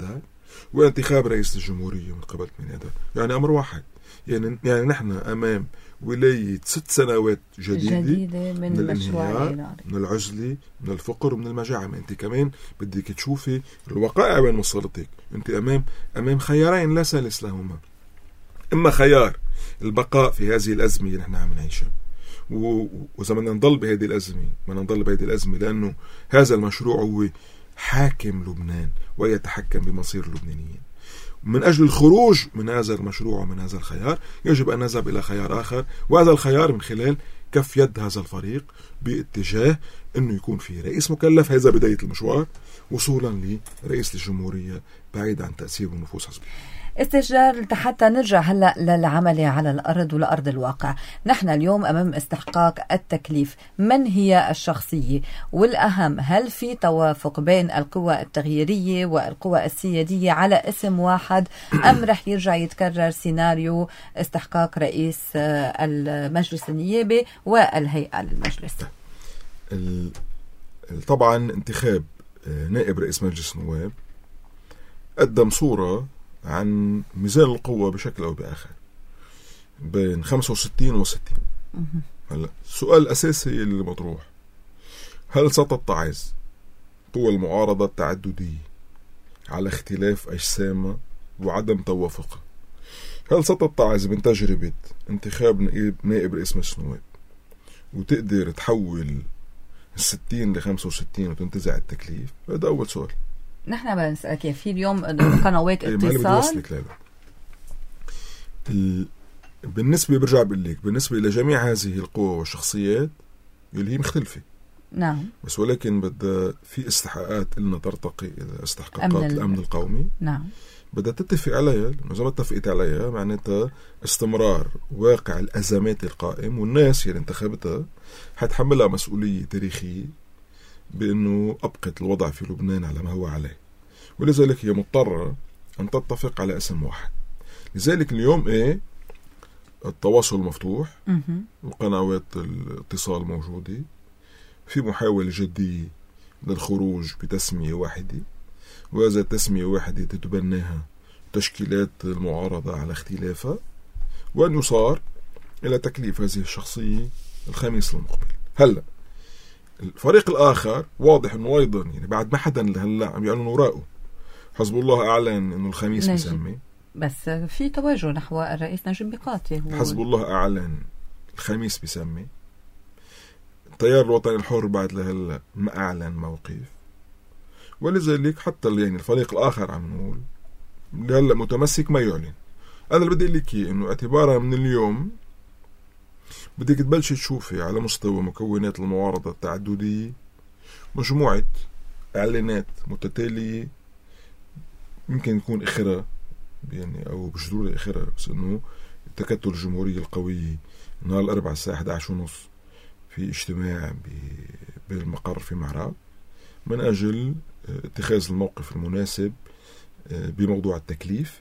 Speaker 2: وانتخاب رئيس الجمهورية من قبل 8 آذار. يعني أمر واحد. يعني نحن أمام ولاية 6 سنوات جديدة من الانهيار، من العزلة، من الفقر ومن المجاعة. ما أنت كمان بدك تشوفي الوقائع وين وصلتك. أنت أمام خيارين لا ثالث لهما. إما خيار البقاء في هذه الأزمة اللي نحن عم نعيشها، وإذا بدنا نضل بهذه الأزمة، بدنا نضل بهذه الأزمة لأنه هذا المشروع هو حاكم لبنان ويتحكم بمصير اللبنانيين. من أجل الخروج من هذا المشروع ومن هذا الخيار يجب أن نذهب إلى خيار آخر، وهذا الخيار من خلال كف يد هذا الفريق باتجاه أنه يكون في رئيس مكلف. هذا بداية المشوار وصولا لرئيس الجمهورية بعيد عن تأثير ونفوذ حزبه.
Speaker 1: استشجار حتى نرجع هلأ للعمل على الأرض ولأرض الواقع. نحن اليوم أمام استحقاق التكليف. من هي الشخصية؟ والأهم، هل في توافق بين القوى التغييرية والقوى السيادية على اسم واحد، أم رح يرجع يتكرر سيناريو استحقاق رئيس المجلس النيابي والهيئة للمجلس؟
Speaker 2: طبعا انتخاب نائب رئيس مجلس النواب قدم صورة عن ميزان القوة بشكل أو بآخر بين 65 و60. هلا السؤال الأساسي اللي مطروح: هل ستتعظ قوى المعارضة التعددية على اختلاف أجسامها وعدم توافقها؟ هل ستتعظ من تجربة انتخاب نائب رئيس مجلس النواب وتقدر تحول 60 ل 65 وتنتزع التكليف؟ هذا أول سؤال.
Speaker 1: نحن بنسألك في اليوم قنوات اتصال.
Speaker 2: بالنسبة برجع بقول لك، بالنسبة لجميع هذه القوى والشخصيات اللي هي مختلفة،
Speaker 1: نعم،
Speaker 2: بس ولكن بدها في استحقاقات إلنا ترتقي إلى استحقاقات الأمن القومي.
Speaker 1: نعم،
Speaker 2: بدها تتفق عليها، لأنه إذا ما اتفقت عليها معناتها استمرار واقع الأزمات القائم، والناس اللي انتخبتها حتحملها مسؤولية تاريخية بأنه أبقت الوضع في لبنان على ما هو عليه، ولذلك هي مضطرة أن تتفق على اسم واحد. لذلك اليوم التواصل مفتوح وقنوات الاتصال موجودة، في محاولة جدية للخروج بتسمية واحدة، وهذا تسمية واحدة تتبناها تشكيلات المعارضة على اختلافها، وأن يصار إلى تكليف هذه الشخصية الخميس المقبل. هلأ الفريق الآخر واضح أنه أيضا يعني بعد ما حدا لهلا عم يعلنوا وراءه. حزب الله أعلن أنه الخميس بيسمي،
Speaker 1: بس في توجه نحو الرئيس نجيب ميقاتي.
Speaker 2: حزب الله أعلن الخميس بيسمي. التيار الوطني الحر بعد لهلا ما أعلن موقف، ولذلك حتى يعني الفريق الآخر عم نقول لهلا متمسك ما يعلن. أنا اللي بدي أقول لك إنه اعتبارا من اليوم بدك تبلش تشوفي على مستوى مكونات المعارضة التعددية مجموعة إعلانات متتالية، يمكن يكون إخرة يعني أو بجدول إخرة، بس إنه تكتل الجمهورية القوية نهار الأربعاء الساعة 11:30 في اجتماع بالمقر في معراب من أجل اتخاذ الموقف المناسب بموضوع التكليف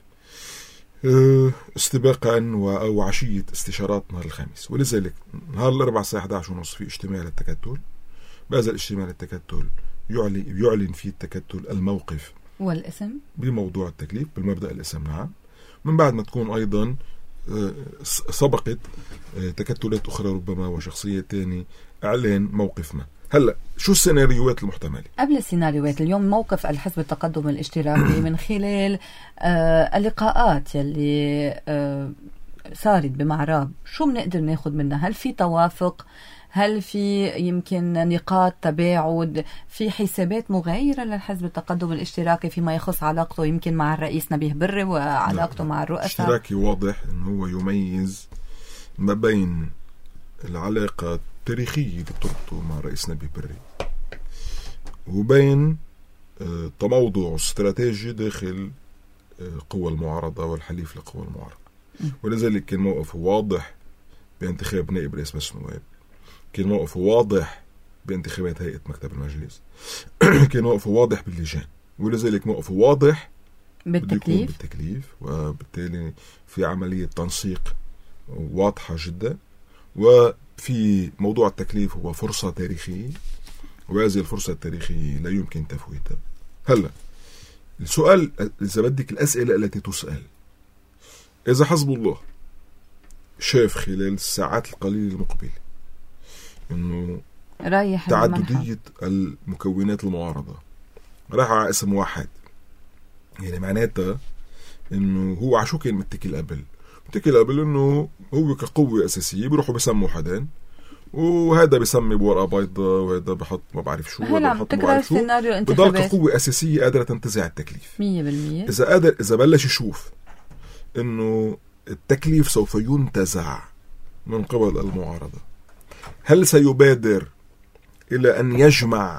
Speaker 2: استباقا أو عشية استشارات نهار الخميس. ولذلك نهار الأربعاء الساعة 11:30 في اجتماع للتكتل. بهذا الاجتماع للتكتل يعلن فيه التكتل الموقف
Speaker 1: والاسم
Speaker 2: بموضوع التكليف، بالمبدأ الاسم نعم، من بعد ما تكون أيضا سبقت تكتلات أخرى ربما وشخصية تاني إعلان موقف ما. هلأ شو السيناريوهات المحتملة؟ قبل
Speaker 1: السيناريوهات، اليوم موقف الحزب التقدم الاشتراكي من خلال اللقاءات يلي صارت بمعراب، شو بنقدر ناخد منها؟ هل في توافق؟ هل في يمكن نقاط تباعد؟ في حسابات مغايرة للحزب التقدم الاشتراكي فيما يخص علاقته يمكن مع الرئيس نبيه بري وعلاقته مع الرؤساء؟
Speaker 2: الاشتراكي واضح أنه هو يميز ما بين العلاقة التاريخية اللي بتربطه مع الرئيس نبيه بري وبين تموضع استراتيجي داخل قوى المعارضة والحليف لقوى المعارضة. ولذلك كان موقفه واضح بانتخاب نائب رئيس مجلس النواب، كان موقفه واضح بانتخابات هيئة مكتب المجلس، كان موقفه واضح باللجان، ولذلك موقفه واضح بالتكليف، وبالتالي في عملية تنسيق واضحة جدا. وفي موضوع التكليف هو فرصة تاريخية، وهذه الفرصة التاريخية لا يمكن تفويتها. هلا السؤال إذا بدك الأسئلة التي تسأل، إذا حزب الله شاف خلال الساعات القليلة المقبلة إنه
Speaker 1: رايح
Speaker 2: تعددية المكونات المعارضة راح على اسم واحد، يعني معناتها إنه هو عشو كان متكل قبل إنه هو كقوة أساسية بيروحوا بيسموا حدا، وهذا بيسمي بورقة بيضاء، وهذا بحط ما بعرف شو، وهذا بحط ما بعرف شو، بضل كقوة أساسية قادرة تنتزع التكليف
Speaker 1: 100%.
Speaker 2: إذا بلش يشوف إنه التكليف سوف ينتزع من قبل المعارضة، هل سيبادر إلى أن يجمع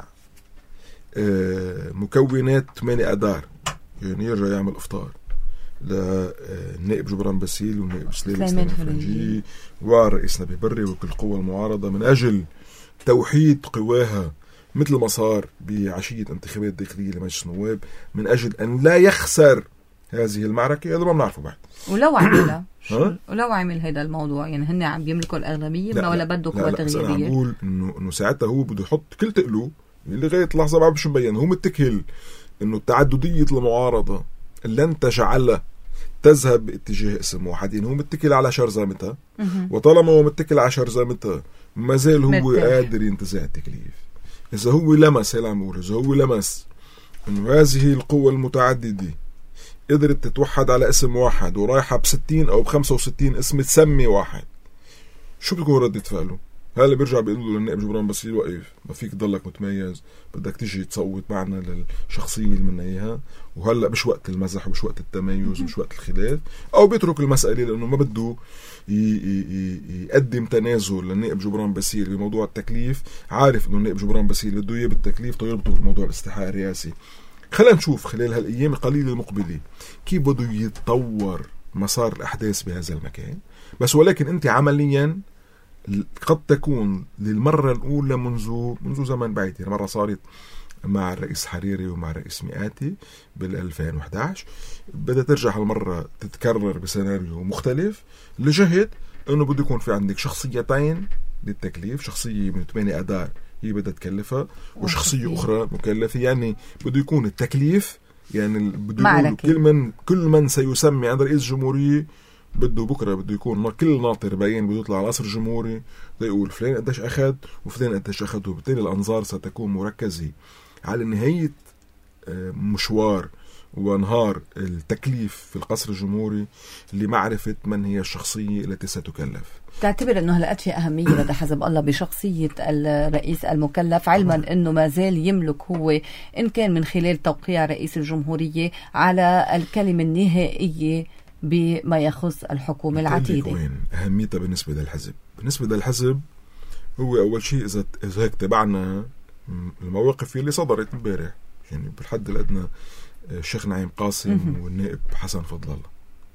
Speaker 2: مكونات 8 أدار، يعني يرجع يعمل إفطار للنائب جبران باسيل والنائب سليمان فرنجي ورئيس نبيه بري وكل قوى المعارضة من أجل توحيد قواها، مثل ما صار بعشية انتخابات داخلية لمجلس النواب، من أجل أن لا يخسر هذه المعركة؟ هذا ما بنعرفه بعد.
Speaker 1: ولو عملها ولو عمل هذا الموضوع، يعني هن عم بيملكوا الأغلبية ولا بده قوة تغييرية؟
Speaker 2: أنا عم بقول إنه ساعتها هو بده يحط كل تقله لغاية لحظة بعد مش مبين، هو متكل إنه تعددية المعارضة لن تجعلها تذهب باتجاه اسم واحد، يعني هو متكل على شرذمتها، وطالما هو متكل على شرذمتها ما زال هو قادر ينتزع التكليف. إذا هو لمس إذا هو لمس إنه هذه القوة المتعددة قدرت تتوحد على اسم واحد ورايحة ب60 أو ب65 اسم تسمي واحد، شو بتكون ردة فعله؟ هلا بيرجع بيقول له للنائب جبران باسيل وقف، ما فيك تضلك متميز، بدك تيجي تصوت معنا للشخصية اللي منا إياها، وهلا مش وقت المزح ومش وقت التميز ومش وقت الخلاف، أو بيترك المسألة لأنه ما بده يقدم تنازل للنائب جبران باسيل بموضوع التكليف، عارف إنه النائب جبران باسيل بده إياه بالتكليف طيربطه بموضوع الاستحقاق الرئاسي. خلينا نشوف خلال هالأيام القليلة المقبلة كيف بده يتطور مسار الأحداث بهذا المكان، بس ولكن أنت عمليا قد تكون للمرة الأولى منذ زمن بعيد، يعني مرة صارت مع الرئيس حريري ومع الرئيس مئاتي بال2011، بدأ ترجع هالمرة تتكرر بسيناريو مختلف لجهة أنه بده يكون في عندك شخصيتين للتكليف، شخصية من 8 أدار هي بدها تكلفها، وشخصية أخرى مكلفة، يعني بده يكون التكليف يعني بده كل من سيسمي عند رئيس الجمهورية بده بكرة بده يكون كل ناطر باين، بده يطلع على القصر الجمهوري بده يقول فلان قديش أخذ وفلان قديش أخذ، وبالتالي الأنظار ستكون مركزة على نهاية مشوار ونهار التكليف في القصر الجمهوري لمعرفة من هي الشخصية التي ستكلف.
Speaker 1: تعتبر أنه هلأت في أهمية لدى حزب الله بشخصية الرئيس المكلف، علما أنه ما زال يملك هو إن كان من خلال توقيع رئيس الجمهورية على الكلمة النهائية بما يخص الحكومة العتيدة؟
Speaker 2: وين أهميتها بالنسبة للحزب؟ بالنسبة للحزب هو أول شيء إذا هيك تبعنا المواقف اللي صدرت امبارح، يعني بالحد الأدنى الشيخ نعيم قاسم والنائب حسن فضل الله،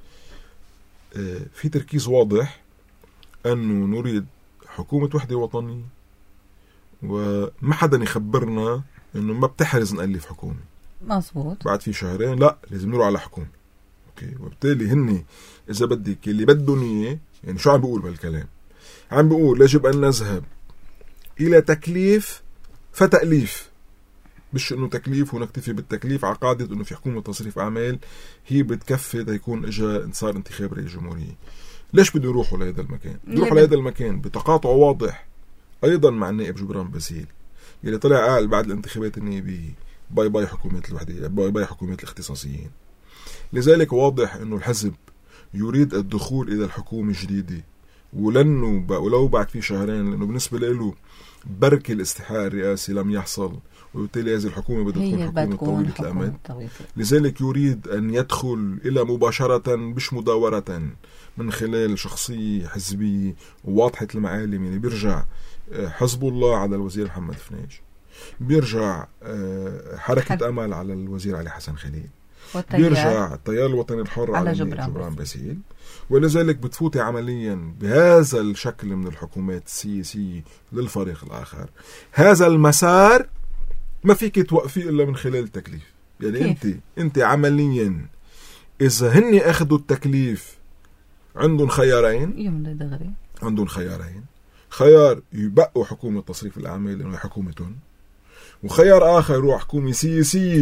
Speaker 2: في تركيز واضح أنه نريد حكومة وحدة وطنية، وما حدا يخبرنا أنه ما بتحرز نألف حكومة.
Speaker 1: مظبوط.
Speaker 2: بعد في شهرين لا لازم نروح على حكومة. أوكي. وبالتالي هني إذا بدك اللي بدهم إياه، يعني شو عم بيقول بالكلام؟ عم بيقول يجب أن نذهب إلى تكليف فتأليف، مش إنه تكليف ونكتفي بالتكليف على قاعدة إنه في حكومة تصريف أعمال هي بتكفي يكون إجا انتصار انتخاب رئيس الجمهورية. ليش بده يروحوا لهذا المكان؟ يروحوا لهذا المكان بتقاطع واضح أيضا مع النائب جبران باسيل يلي طلع قال بعد الانتخابات النيابية باي باي حكومة الوحدة، باي باي حكومة الاختصاصيين. لذلك واضح إنه الحزب يريد الدخول إلى الحكومة الجديدة، ولو بعد في شهرين، لأنه بالنسبة له برك الاستحقاق الرئاسي لم يحصل، وبالتالي هذه الحكومة بدها تكون حكومة طويلة الأمد. لذلك يريد أن يدخل إلى مباشرة مش مداورة من خلال شخصية حزبية واضحة المعالم. يعني بيرجع حزب الله على الوزير محمد فناج، بيرجع حركة أمل على الوزير علي حسن خليل، بيرجع التيار الوطني الحر على جبران باسيل. ولذلك بتفوتي عمليا بهذا الشكل من الحكومات السياسية للفريق الآخر. هذا المسار ما فيك توقفيه إلا من خلال التكليف. يعني أنت عمليا إذا هني أخذوا التكليف عندهم خيارين، خيار يبقوا حكومة تصريف الأعمال لأنه حكومتهم، وخيار آخر يروح حكومة سياسية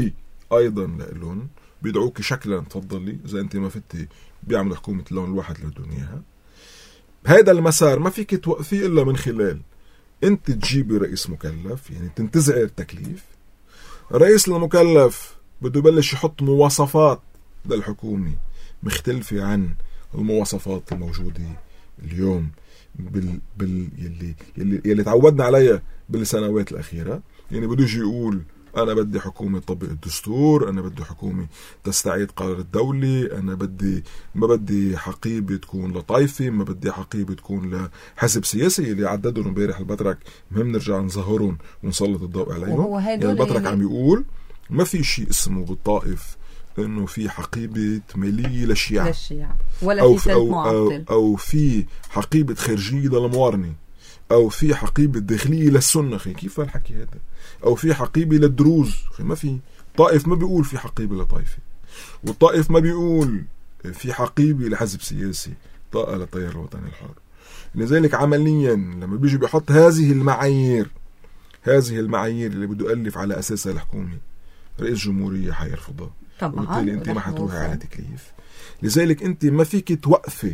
Speaker 2: أيضا لهم، بيدعوك شكلا تفضلي، إذا أنت ما فتي بيعملوا حكومة اللون الواحد اللي بدهم إياها. بهذا المسار ما فيك توقفيه إلا من خلال أنت تجيبي رئيس مكلف، يعني تنتزعي التكليف. رئيس المكلف بده يبلش يحط مواصفات للحكومة مختلفة عن المواصفات الموجودة اليوم يلي تعودنا عليها بالسنوات الأخيرة. يعني بده يجي يقول أنا بدي حكومة تطبق الدستور، أنا بدي حكومة تستعيد قرار الدولة، أنا ما بدي حقيبة تكون لطائفة، ما بدي حقيبة تكون لحزب سياسي اللي عددهم امبارح البطرك. مهم نرجع نظهرهم ونسلط الضوء عليهم. يعني البطرك عم يقول ما في شيء اسمه بالطائف انه في حقيبة مالية للشيعة
Speaker 1: ولا
Speaker 2: أو
Speaker 1: في
Speaker 2: أو في حقيبة خارجية للموارنة، أو في حقيبة داخلية للسنة. كيف هالحكي هذا؟ أو في حقيبة للدروز. ما في. طائف ما بيقول في حقيبة لطائفة، والطائف ما بيقول في حقيبة لحزب سياسي، طاقة للتيار الوطني الحر. لذلك عمليا لما بيجي بيحط هذه المعايير اللي بده يألف على أساسها الحكومة، رئيس جمهورية حيرفضها طبعا، وبالتالي انت ما حتروحي على تكليف. لذلك انت ما فيك توقفي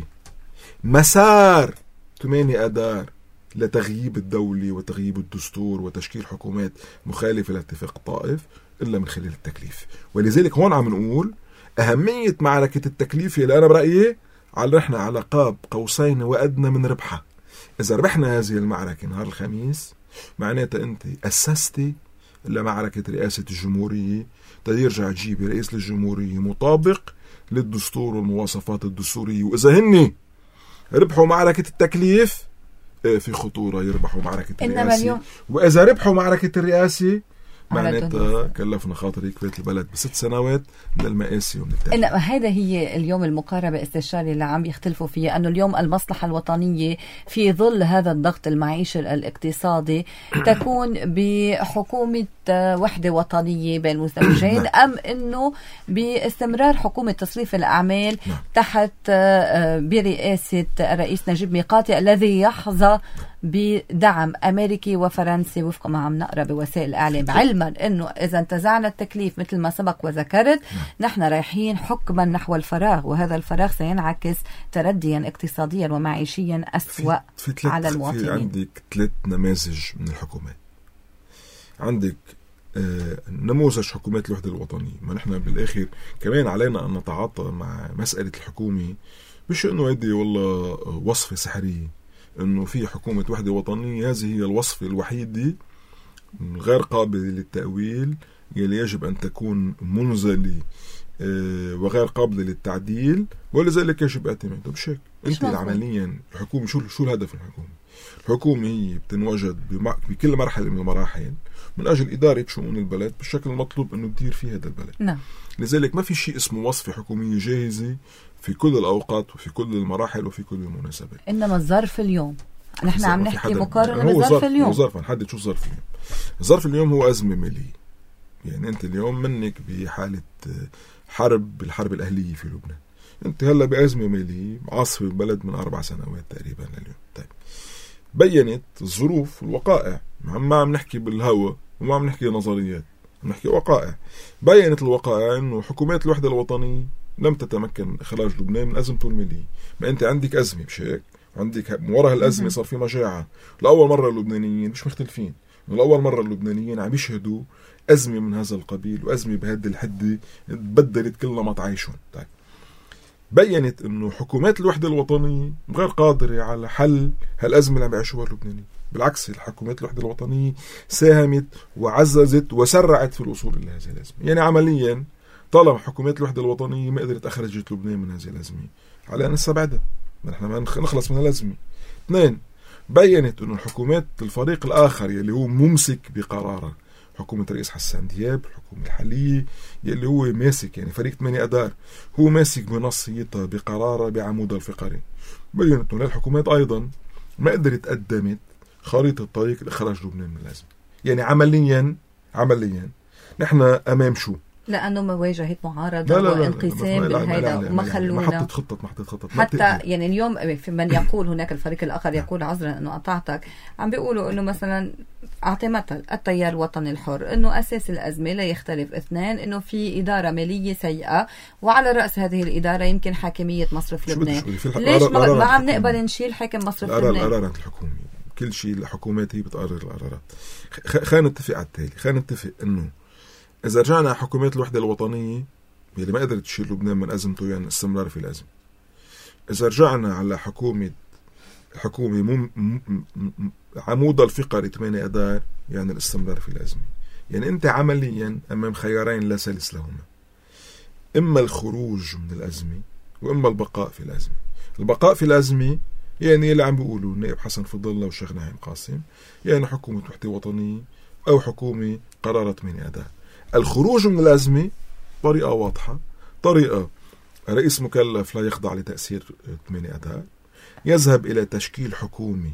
Speaker 2: مسار 8 آذار لتغييب الدولة وتغييب الدستور وتشكيل حكومات مخالفة لاتفاق الطائف إلا من خلال التكليف. ولذلك هون عم نقول أهمية معركة التكليف اللي أنا برأيي نحن على قاب قوسين وأدنى من ربحها. إذا ربحنا هذه المعركة نهار الخميس، معناتها أنت أسستي لمعركة رئاسة الجمهورية، يرجع تجيب رئيس للجمهورية مطابق للدستور والمواصفات الدستورية. وإذا هني ربحوا معركة التكليف في خطورة يربحوا معركة الرئاسة. وإذا ربحوا معركة الرئاسة معناتها كلفنا خاطر يكفيت البلد ب6 سنوات من المآسي ومن التأثير.
Speaker 1: إنما هذا هي اليوم المقاربة استشاري اللي عم يختلفوا فيه، أنه اليوم المصلحة الوطنية في ظل هذا الضغط المعيشي الاقتصادي تكون بحكومة وحدة وطنية بين المزدوجين، أم أنه باستمرار حكومة تصريف الأعمال تحت برئاسة الرئيس نجيب ميقاتي الذي يحظى بدعم أمريكي وفرنسي وفق ما عم نقرأ بوسائل الإعلام، علما أنه إذا انتزعنا التكليف مثل ما سبق وذكرت نحن رايحين حكما نحو الفراغ، وهذا الفراغ سينعكس ترديا اقتصاديا ومعيشيا أسوأ على المواطنين.
Speaker 2: في عندك 3 نماذج من الحكومات. عندك نموذج حكومات الوحدة الوطنية. ما نحن بالآخر كمان علينا أن نتعاطى مع مسألة الحكومة، مش أنه هذه والله وصفة سحرية أنه في حكومة وحدة وطنية هذه هي الوصفة الوحيدة غير قابلة للتأويل يلي يجب أن تكون منزلة وغير قابلة للتعديل، ولذلك يجب اعتمادها. بشكل أنت عمليا الحكومة شو الهدف الحكومة؟ الحكومة هي بتنوجد بكل مرحلة من المراحل من أجل إدارة شؤون البلد بالشكل المطلوب أنه تدير فيه هذا البلد.
Speaker 1: نعم.
Speaker 2: لذلك ما في شيء اسمه وصفة حكومية جاهزة في كل الأوقات وفي كل المراحل وفي كل المناسبات.
Speaker 1: إنما الظرف اليوم نحن عم نحكي مقارنة بظرف اليوم.
Speaker 2: ظرف نحدد شو ظرف اليوم. ظرف اليوم هو أزمة مالية. يعني أنت اليوم منك بحالة الحرب الأهلية في لبنان. أنت هلا بأزمة مالية عاصفة البلد من 4 سنوات تقريبا لليوم. طيب بيّنت الظروف والوقائع، ما عم نحكي بالهوى وما عم نحكي نظريات، عم نحكي وقائع. بيّنت الوقائع إنه حكومات الوحدة الوطنية لم تتمكن من إخراج لبنان من أزمته المالية. ما أنت عندك أزمة بشيك، وعندك وراء الأزمة صار في مجاعة. لأول مرة اللبنانيين مش مختلفين، لأول مرة اللبنانيين عم يشهدوا أزمة من هذا القبيل، وأزمة بهذه الحدة بدلت كل نمط عيشهم. طيب بيّنت إنه حكومات الوحدة الوطنية غير قادرة على حل هالأزمة اللي عم يعيشوها اللبنانيين. بالعكس الحكومات الوحدة الوطنية ساهمت وعززت وسرعت في الوصول إلى هذه الأزمة. يعني عمليا طالما حكومات الوحدة الوطنية ما قدرت أخرجت لبنان من هذه الأزمة، على أن نستبعدها، نحن ما نخلص من الأزمة. 2 بيّنت إنه الحكومات الفريق الآخر يلي هو ممسك بقراره، حكومة رئيس حسان دياب، الحكومة الحالية يلي هو ماسك، يعني فريق 8 آذار هو ماسك بنصيتها بقراره بعمودها الفقري. بيّنت إنه الحكومات أيضا ما قدرت قدمت خريطة طريق لإخراج لبنان من الأزمة. يعني عمليا نحن أمام شو؟
Speaker 1: لأنه مواجهة معارضة وانقسام بالهيدا وما خلونا
Speaker 2: ما حطت خطط
Speaker 1: حتى يعني اليوم في من يقول هناك الفريق الآخر يقول عذرا أنه قطعتك، عم بيقولوا أنه مثلا أعطي مثل التيار الوطني الحر أنه أساس الأزمة لا يختلف اثنان، أنه في إدارة مالية سيئة وعلى رأس هذه الإدارة يمكن حاكمية مصرف لبنان. ليش ما عم نقبل نشيل حاكم مصرف لبنان؟
Speaker 2: القرارات الحكومية كل شيء الحكومات هي بتقرر القرارات. خلينا نتفق على التالي، خلينا نتفق أنه إذا رجعنا على حكومات الوحدة الوطنية اللي ما قدرت تشيل لبنان من أزمته يعني استمرار في الأزمة، إذا رجعنا على حكومة عمود الفقري 8 أذار يعني الاستمرار في الأزمة، يعني أنت عمليا أمام خيارين لا سلس لهما، إما الخروج من الأزمة وإما البقاء في الأزمة. البقاء في الأزمة يعني اللي عم بيقولوا النائب حسن فضل الله والشيخ نعيم قاسم، يعني حكومة وحدة وطنية أو حكومة قرار 8 أذار. الخروج من الأزمة طريقة واضحة، طريقة رئيس مكلف لا يخضع لتأثير 8 أذار، يذهب إلى تشكيل حكومة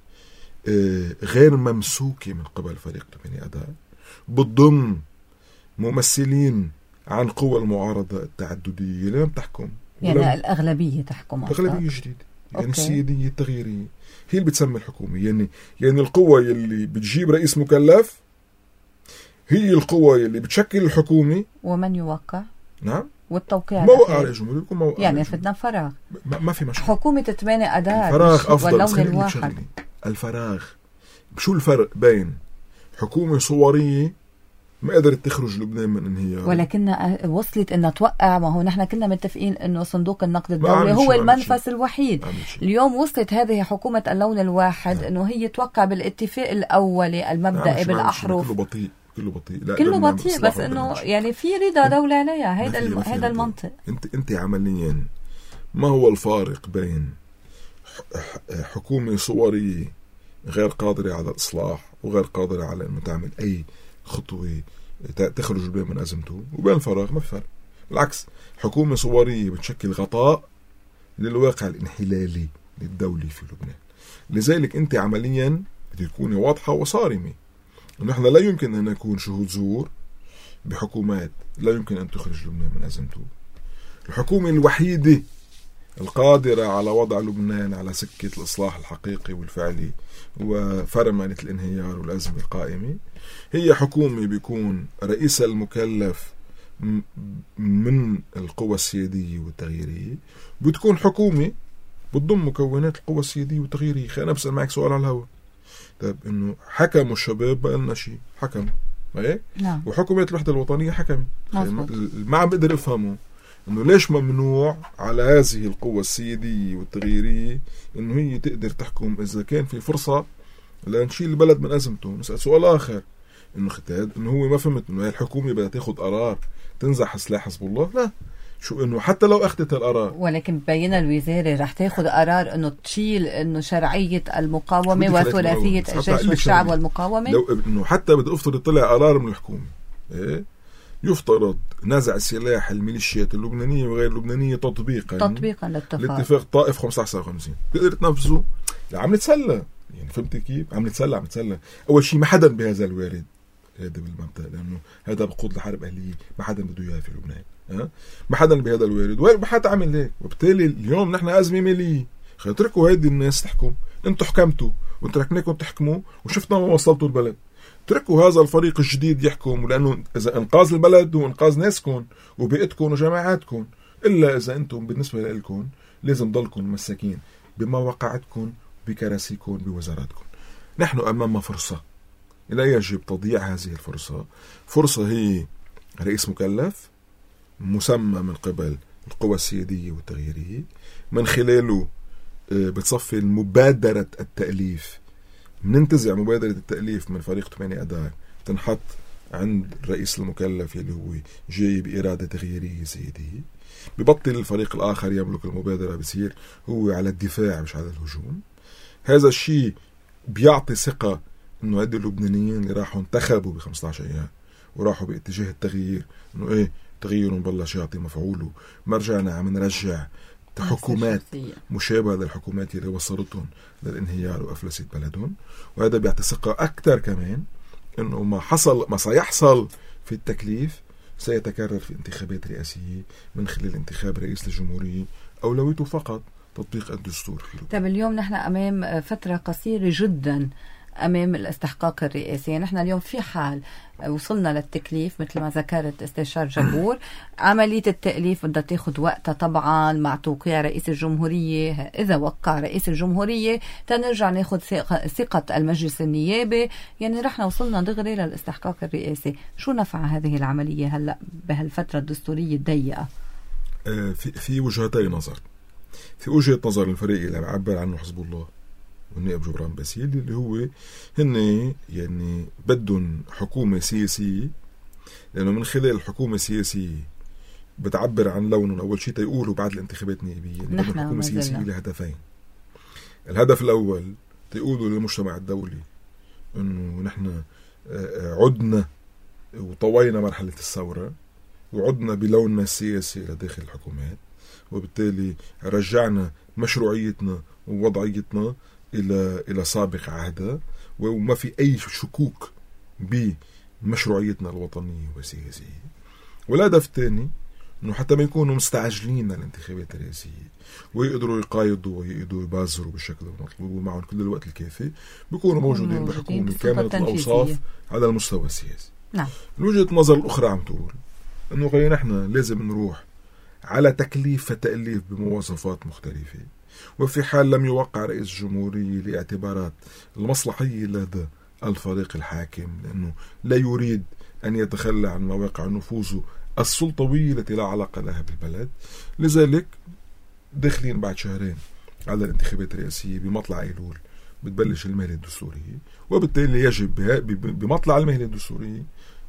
Speaker 2: غير ممسوكة من قبل فريق 8 أذار، بتضم ممثلين عن قوى المعارضة التعددية اللي لم تحكم،
Speaker 1: يعني الأغلبية تحكم،
Speaker 2: الأغلبية جديدة يعني السيادية التغييرية هي اللي بتسمي الحكومة. يعني القوة اللي بتجيب رئيس مكلف هي القوة اللي بتشكل الحكومة.
Speaker 1: ومن يوقع؟
Speaker 2: نعم،
Speaker 1: والتوقيع
Speaker 2: موقع الجمهورية يكون موقع
Speaker 1: يعني فتنا فراغ،
Speaker 2: ما في مشكلة.
Speaker 1: حكومة 8 أذار
Speaker 2: الفراغ أفضل.
Speaker 1: واللون الواحد.
Speaker 2: الفراغ شو الفرق بين حكومة صورية ما قدرت تخرج لبنان من انهيار
Speaker 1: ولكنها وصلت انها توقع؟ ما هو نحن كنا متفقين انه صندوق النقد الدولي هو المنفذ الوحيد. اليوم وصلت هذه حكومة اللون الواحد انه هي توقع بالاتفاق الاولي المبدئي بالاحرف.
Speaker 2: كله بطيء
Speaker 1: كله بطيء بس انه يعني في رضا دولة عليها. هيدا المنطق.
Speaker 2: انت عمليا ما هو الفارق بين حكومة صورية غير قادرة على الإصلاح وغير قادرة على أنه تعمل أي خطوة تخرج لبنان من أزمته، وبين الفراغ ما في فرق. بالعكس، حكومة صورية بتشكل غطاء للواقع الانحلالي للدولة في لبنان. لذلك أنت عمليا بدها تكون واضحة وصارمة. نحن لا يمكن أن نكون شهود زور بحكومات لا يمكن أن تخرج لبنان من أزمته. الحكومة الوحيدة القادرة على وضع لبنان على سكة الإصلاح الحقيقي والفعلي وفرمنة الانهيار والأزمة القائمة هي حكومة بيكون رئيسها المكلف من القوى السيادية والتغييرية، بتكون حكومة بتضم مكونات القوى السيادية والتغييرية. خلينا بسأل معك سؤال على الهواء. طيب إنه حكموا الشباب بقى لنا شيء حكم
Speaker 1: نعم.
Speaker 2: وحكومة الوحدة الوطنية حكمت. ما عم بقدر يفهموا إنه ليش ممنوع على هذه القوى السيادية والتغييرية إنه هي تقدر تحكم إذا كان في فرصة لنشيل البلد من أزمته. نسأل سؤال آخر، إنه ختاد إنه هو ما فهمت إنه الحكومة بدها تاخد قرار تنزح سلاح حزب الله. لا، شو إنه حتى لو أخذت القرار
Speaker 1: ولكن بينا الوزارة رح تاخد قرار إنه تشيل إنه شرعية المقاومة وثلاثية الجيش والشعب والمقاومة.
Speaker 2: لو إنه حتى بدي أفترض طلع قرار من الحكومة يفترض نزع سلاح الميليشيات اللبنانية وغير اللبنانية تطبيقا لاتفاق طائف 15/59 تقدر تنفذه. عم نتسلى يعني، فهمت كيف؟ عم نتسلى. أول شيء ما حدا بهذا الوارد، هذا بالمبدأ، لأنه هذا بقود لحرب أهلية ما حدا بده إياها في لبنان. ما حدا بهذا الوارد وما حدا عمل هيك. وبالتالي اليوم نحن أزمة مالية، اتركوا هيدي الناس تحكم. انتوا حكمتوا وتركناكم تحكموا وشفنا ما وصلتوا البلد. اتركوا هذا الفريق الجديد يحكم، لأنه إذا إنقاذ البلد هو إنقاذ ناسكم وبيئتكم وجماعاتكم، إلا إذا أنتم بالنسبة لكم لازم ضلكم مساكين بمواقعتكم بكراسيكم بوزاراتكم. نحن أمام فرصة لا يجب تضييع هذه الفرصة. فرصة هي رئيس مكلف مسمى من قبل القوى السيادية والتغييرية، من خلاله بتصفي مبادرة التأليف، مننتزع مبادرة التأليف من فريق 8 أذار تنحط عند الرئيس المكلف اللي هو جاي بإرادة تغييرية سيادية. ببطل الفريق الآخر يملك المبادرة، بصير هو على الدفاع مش على الهجوم. هذا الشيء بيعطي ثقة إنه هذول اللبنانيين اللي راحوا انتخبوا ب15 أيام وراحوا باتجاه التغيير إنه تغيير بلش يعطي مفعوله. ما رجعنا عم نرجع حكومات مشابهة للحكومات اللي وصلتهم للانهيار وأفلست بلدهم. وهذا بيعطي ثقة أكثر كمان إنه ما سيحصل في التكليف سيتكرر في انتخابات رئاسية من خلال انتخاب رئيس الجمهورية أولويته فقط تطبيق الدستور.
Speaker 1: طيب اليوم نحن أمام فترة قصيرة جدا أمام الاستحقاق الرئاسي. نحن اليوم في حال وصلنا للتكليف مثل ما ذكرت استشار جبور، عملية التأليف بدها تاخد وقتها طبعا مع توقيع رئيس الجمهورية. إذا وقع رئيس الجمهورية تنرجع ناخد ثقة المجلس النيابي، يعني رحنا وصلنا دغري للاستحقاق الرئاسي. شو نفع هذه العملية هلأ بهالفترة الدستورية الضيقة؟
Speaker 2: في وجهتين نظر. في وجهة نظر الفريق اللي عبر عنه حزب الله والنائب جبران باسيل، اللي هو هن يعني بدهم حكومة سياسية، لأنه من خلال الحكومة السياسية بتعبر عن لونهم. أول شيء تيقولوا بعد الانتخابات النيابية بدهم حكومة سياسية لهدفين. الهدف الأول تيقولوا للمجتمع الدولي إنه نحن عدنا وطوينا مرحلة الثورة وعدنا بلوننا السياسي لداخل الحكومات، وبالتالي رجعنا مشروعيتنا ووضعيتنا إلى سابق عهدها، وما في أي شكوك بمشروعيتنا الوطنية والسياسية. والهدف الثاني إنه حتى ما يكونوا مستعجلين الانتخابات الرئاسية ويقدروا يقايضوا ويقدروا يبازروا بالشكل المطلوب ومعهم كل الوقت الكافي، بيكونوا موجودين بحكومة كاملة الأوصاف على المستوى السياسي.
Speaker 1: نعم.
Speaker 2: الوجهة النظر الأخرى عم تقول إنه غير نحن لازم نروح على تكليف وتأليف بمواصفات مختلفة، وفي حال لم يوقع رئيس الجمهورية لاعتبارات المصلحية لدى الفريق الحاكم، لأنه لا يريد أن يتخلى عن مواقع نفوذه السلطوية التي لا علاقة لها بالبلد، لذلك داخلين بعد شهرين على الانتخابات الرئاسية بمطلع أيلول بتبلش المهلة الدستورية، وبالتالي يجب بمطلع المهلة الدستورية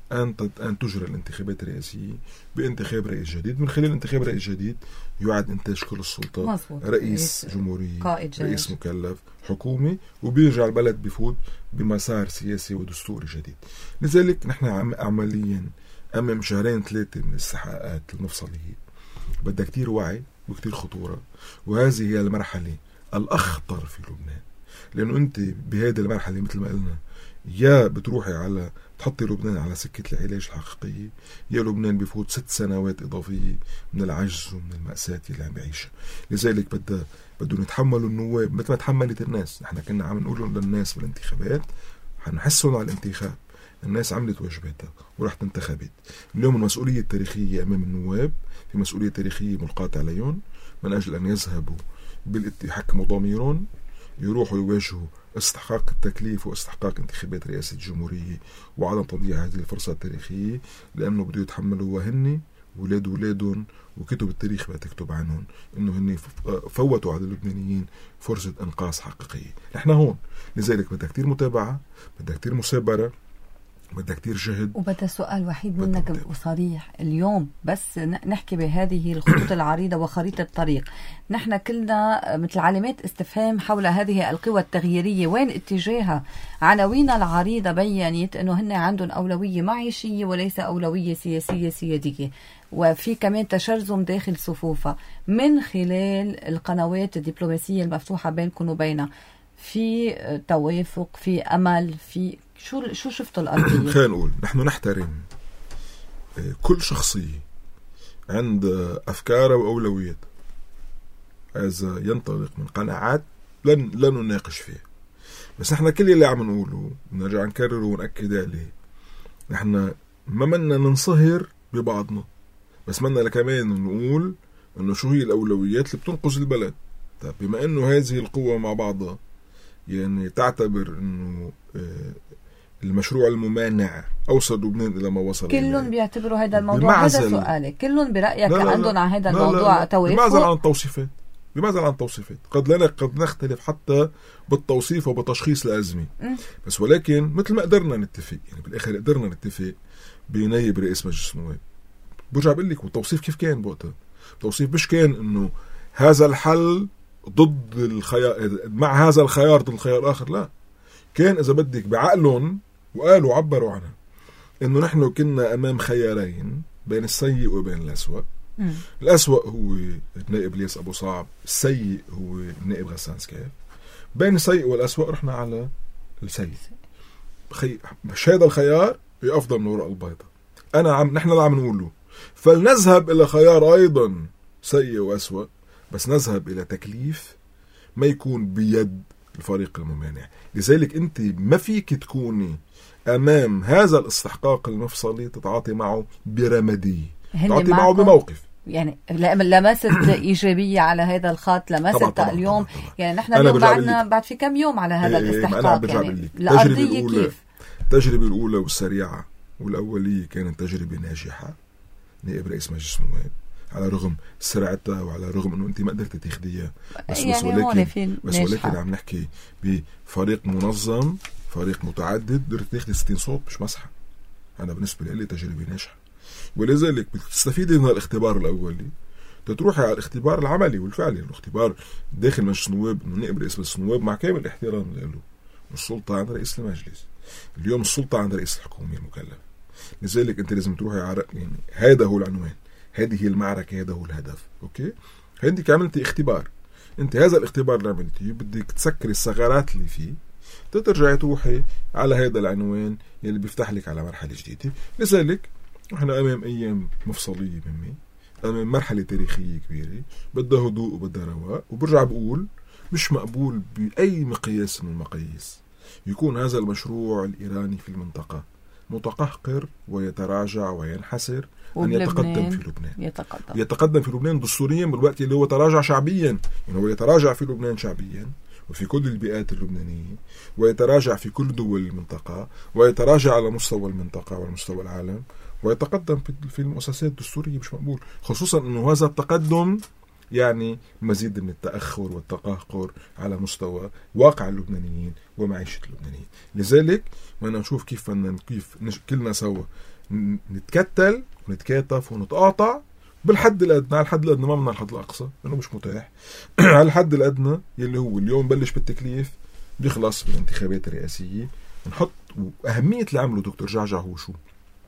Speaker 2: أن تجرى الانتخابات الرئاسية بانتخاب رئيس جديد. من خلال انتخاب رئيس جديد يعاد إنتاج كل السلطة،
Speaker 1: مزبوط.
Speaker 2: رئيس جمهورية، رئيس مكلف، حكومة، وبيرجع البلد بفوت بمسار سياسي ودستوري جديد. لذلك نحن عمليا أمام شهرين ثلاثة من الاستحقاقات المفصلية بدها كتير وعي وكتير خطورة، وهذه هي المرحلة الأخطر في لبنان، لأنه أنت بهذه المرحلة مثل ما قلنا يا بتروحي على تحطي لبنان على سكة العلاج الحقيقية، يا لبنان بفوت 6 سنوات إضافية من العجز ومن المأساة اللي عم بيعيشها. لذلك بدهم يتحملوا النواب مثل ما تحملت الناس. نحن كنا عم نقول للناس بالانتخابات حنحسهم على الانتخاب، الناس عملت واجباتها وراح تنتخبت. اليوم المسؤولية التاريخية أمام النواب، في مسؤولية تاريخية ملقاة عليهم من أجل أن يذهبوا يحكموا ضميرهم، يروحوا يواجهوا استحقاق التكليف واستحقاق انتخابات رئاسة الجمهورية وعدم تضييع هذه الفرصة التاريخية، لأنه بده يتحملوا وهن ولادهم وكتب التاريخ بتكتب عنهم إنه هن فوتوا على اللبنانيين فرصة إنقاذ حقيقية. نحن هون، لذلك بدها كتير متابعة، بدها كتير مثابرة، بدها كتير جهد،
Speaker 1: وبدها سؤال وحيد منك وصريح اليوم بس نحكي بهذه الخطوط العريضة وخريطة الطريق. نحن كلنا مثل علامات استفهام حول هذه القوى التغييرية، وين اتجاهها؟ عناوين العريضة بيّنت أنه هن عندهم أولوية معيشية وليس أولوية سياسية سيادية، وفي كمان تشرذم داخل صفوفها من خلال القنوات الدبلوماسية المفتوحة بينكم وبينها. في توافق، في أمل، في شو شفتوا الأرضية؟
Speaker 2: خلينا نقول نحن نحترم كل شخصية عند أفكاره وأولويات، إذا ينطلق من قناعات لن نناقش فيه. بس نحن كل اللي عم نقوله نرجع نكرره ونأكد عليه، نحن ما منا ننصهر ببعضنا، بس منا كمان نقول إنه شو هي الأولويات اللي بتنقذ البلد. طيب بما إنه هذه القوة مع بعضها يعني تعتبر إنه المشروع الممانع أوصل لبنان إلى ما وصل،
Speaker 1: كلهم بيعتبروا هذا الموضوع، هذا سؤالي، كلهم برأيك عندهم على هذا الموضوع توافق؟
Speaker 2: بماذا عن التوصيفات؟ قد نختلف حتى بالتوصيف وبتشخيص الأزمة، بس ولكن مثل ما قدرنا نتفق، يعني بالآخر قدرنا نتفق بنايب رئيس مجلس النواب. برجع بقول لك والتوصيف كيف كان بوقتها؟ التوصيف مش كان إنه هذا الحل ضد الخيار مع هذا الخيار ضد الخيار الآخر، لا، كان إذا بدك بعقلهم وقالوا عبروا عنها إنه نحن كنا أمام خيارين بين السيء وبين الأسوأ. الأسوأ هو النائب الياس أبو صعب، السيء هو النائب غسان سكاف. بين السيء والأسوأ رحنا على السيء. مش هذا الخيار أفضل من وراء البيضة. نحن لا عم نقوله. فلنذهب إلى خيار أيضا سيء وأسوأ، بس نذهب إلى تكليف ما يكون بيد الفريق الممانع. لذلك أنت ما فيك تكوني أمام هذا الاستحقاق المفصلي تتعاطي معه برمادية، تتعاطي معه بموقف.
Speaker 1: يعني لمست إيجابية على هذا الخط، لمست اليوم. طبعا. يعني نحن اليوم بعد في كم يوم على هذا الاستحقاق. يعني الأرضية كيف؟
Speaker 2: التجربة الأولى والسريعة والأولية كانت تجربة ناجحة. نائب رئيس مجلس النواب على رغم سرعتها وعلى رغم أنه أنت ما قدرت تاخديها، بس ولكن عم نحكي بفريق منظم، فريق متعدد، قدرت تاخدي 60 صوت مش مسحة. أنا بالنسبة لي تجربة ناجحة، ولذلك بتستفيدي من الاختبار الأولي تروحي على الاختبار العملي والفعلي. الاختبار داخل مجلس النواب إنه نائب رئيس مجلس النواب مع كامل الاحترام له، السلطة عند رئيس المجلس، اليوم السلطة عند رئيس الحكومة المكلف. لذلك أنت لازم تروحي على يعني هذا هو العنوان، هذه هي المعركة، هذا هو الهدف. أوكي، عندك عملتي اختبار، أنت هذا الاختبار اللي عملتيه بدك تسكري الثغرات اللي فيه، ترجعي تروحي على هذا العنوان يلي بيفتح لك على مرحلة جديدة. لذلك احنا امام ايام مفصلية مهمة، امام مرحلة تاريخية كبيرة بدها هدوء وبدها رواق. وبرجع بقول مش مقبول بأي مقياس من المقاييس يكون هذا المشروع الإيراني في المنطقة متقهقر ويتراجع وينحسر أن يتقدم في لبنان. يتقدم في لبنان دستوريا بالوقت اللي هو تراجع شعبيا. يعني هو يتراجع في لبنان شعبيا وفي كل البيئات اللبنانية، ويتراجع في كل دول المنطقة، ويتراجع على مستوى المنطقة وعلى مستوى العالم، ويتقدم في المؤسسات الدستورية. مش مقبول، خصوصا أنه هذا التقدم يعني مزيد من التأخر والتقهقر على مستوى واقع اللبنانيين ومعيشة اللبنانيين. لذلك ما نشوف كيف كلنا سوا نتكتل ونتكاتف ونتقاطع بالحد الأدنى. على الحد الأدنى ما بدنا الحد الأقصى لأنه مش متاح. على الحد الأدنى يلي هو اليوم بلش بالتكليف بيخلص بالانتخابات الرئاسية. نحط أهمية اللي عمله دكتور جعجع هو شو،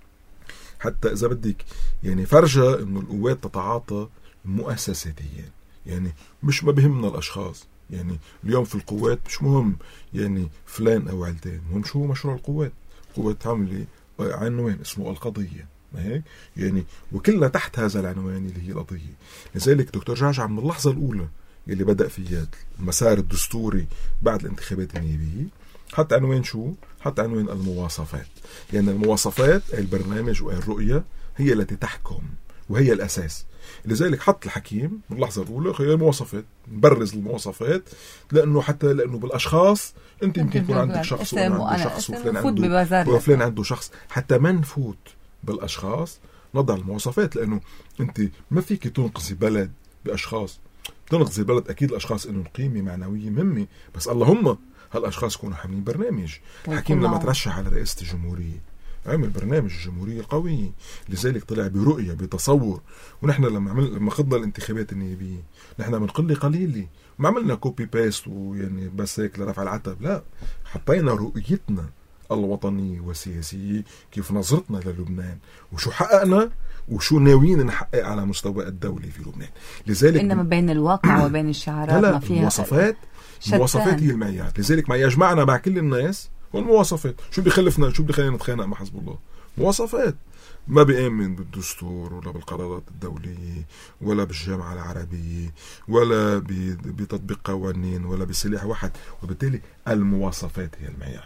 Speaker 2: حتى إذا بدك يعني فرجة إنه القوات تتعاطى مؤسساتيا. يعني مش ما بهمنا الأشخاص. يعني اليوم في القوات مش مهم يعني فلان أو علتين، مهم شو مشروع القوات. القوات عاملة عنوان اسمه القضية، ما هيك يعني، وكلنا تحت هذا العنوان اللي هي القضية. لذلك دكتور جعجع من اللحظة الأولى اللي بدأ فيها المسار الدستوري بعد الانتخابات النيابية حتى عنوان شو؟ حتى عنوان المواصفات. يعني المواصفات البرنامج والرؤية هي التي تحكم وهي الأساس. لذلك حط الحكيم من اللحظة الأولى خيار المواصفات، نبرز المواصفات لأنه بالأشخاص أنت يمكن يكون عندك شخص وأنا عنده شخص وفلان عنده شخص. حتى ما نفوت بالأشخاص نضع المواصفات، لأنه أنت ما فيك تنقذي بلد بأشخاص. تنقذي البلد أكيد الأشخاص إنهم قيمة معنوية مهمة، بس اللهم هالأشخاص يكونوا حاملين برنامج. الحكيم لما ترشح على رئاسة الجمهورية عمل برنامج الجمهورية القوي، لذلك طلع برؤية بتصور. ونحن لما خضنا الانتخابات النيابية نحن من قليلة ما عملنا كوبي باست ويعني بس هيك لرفع العتب، لا، حطينا رؤيتنا الوطنية والسياسية، كيف نظرتنا للبنان وشو حققنا وشو ناويين نحقق على مستوى الدولي في لبنان. لذلك
Speaker 1: إنما بين الواقع وبين الشعارات ما فيها
Speaker 2: المواصفات هي المعيار. لذلك ما يجمعنا مع كل الناس والمواصفات. شو بيخلفنا، شو بيخلينا نتخانق مع حزب الله؟ مواصفات. ما بيؤمن بالدستور ولا بالقرارات الدولية ولا بالجامعة العربية ولا بتطبيق قوانين ولا بسلاح واحد، وبالتالي المواصفات هي المعيار.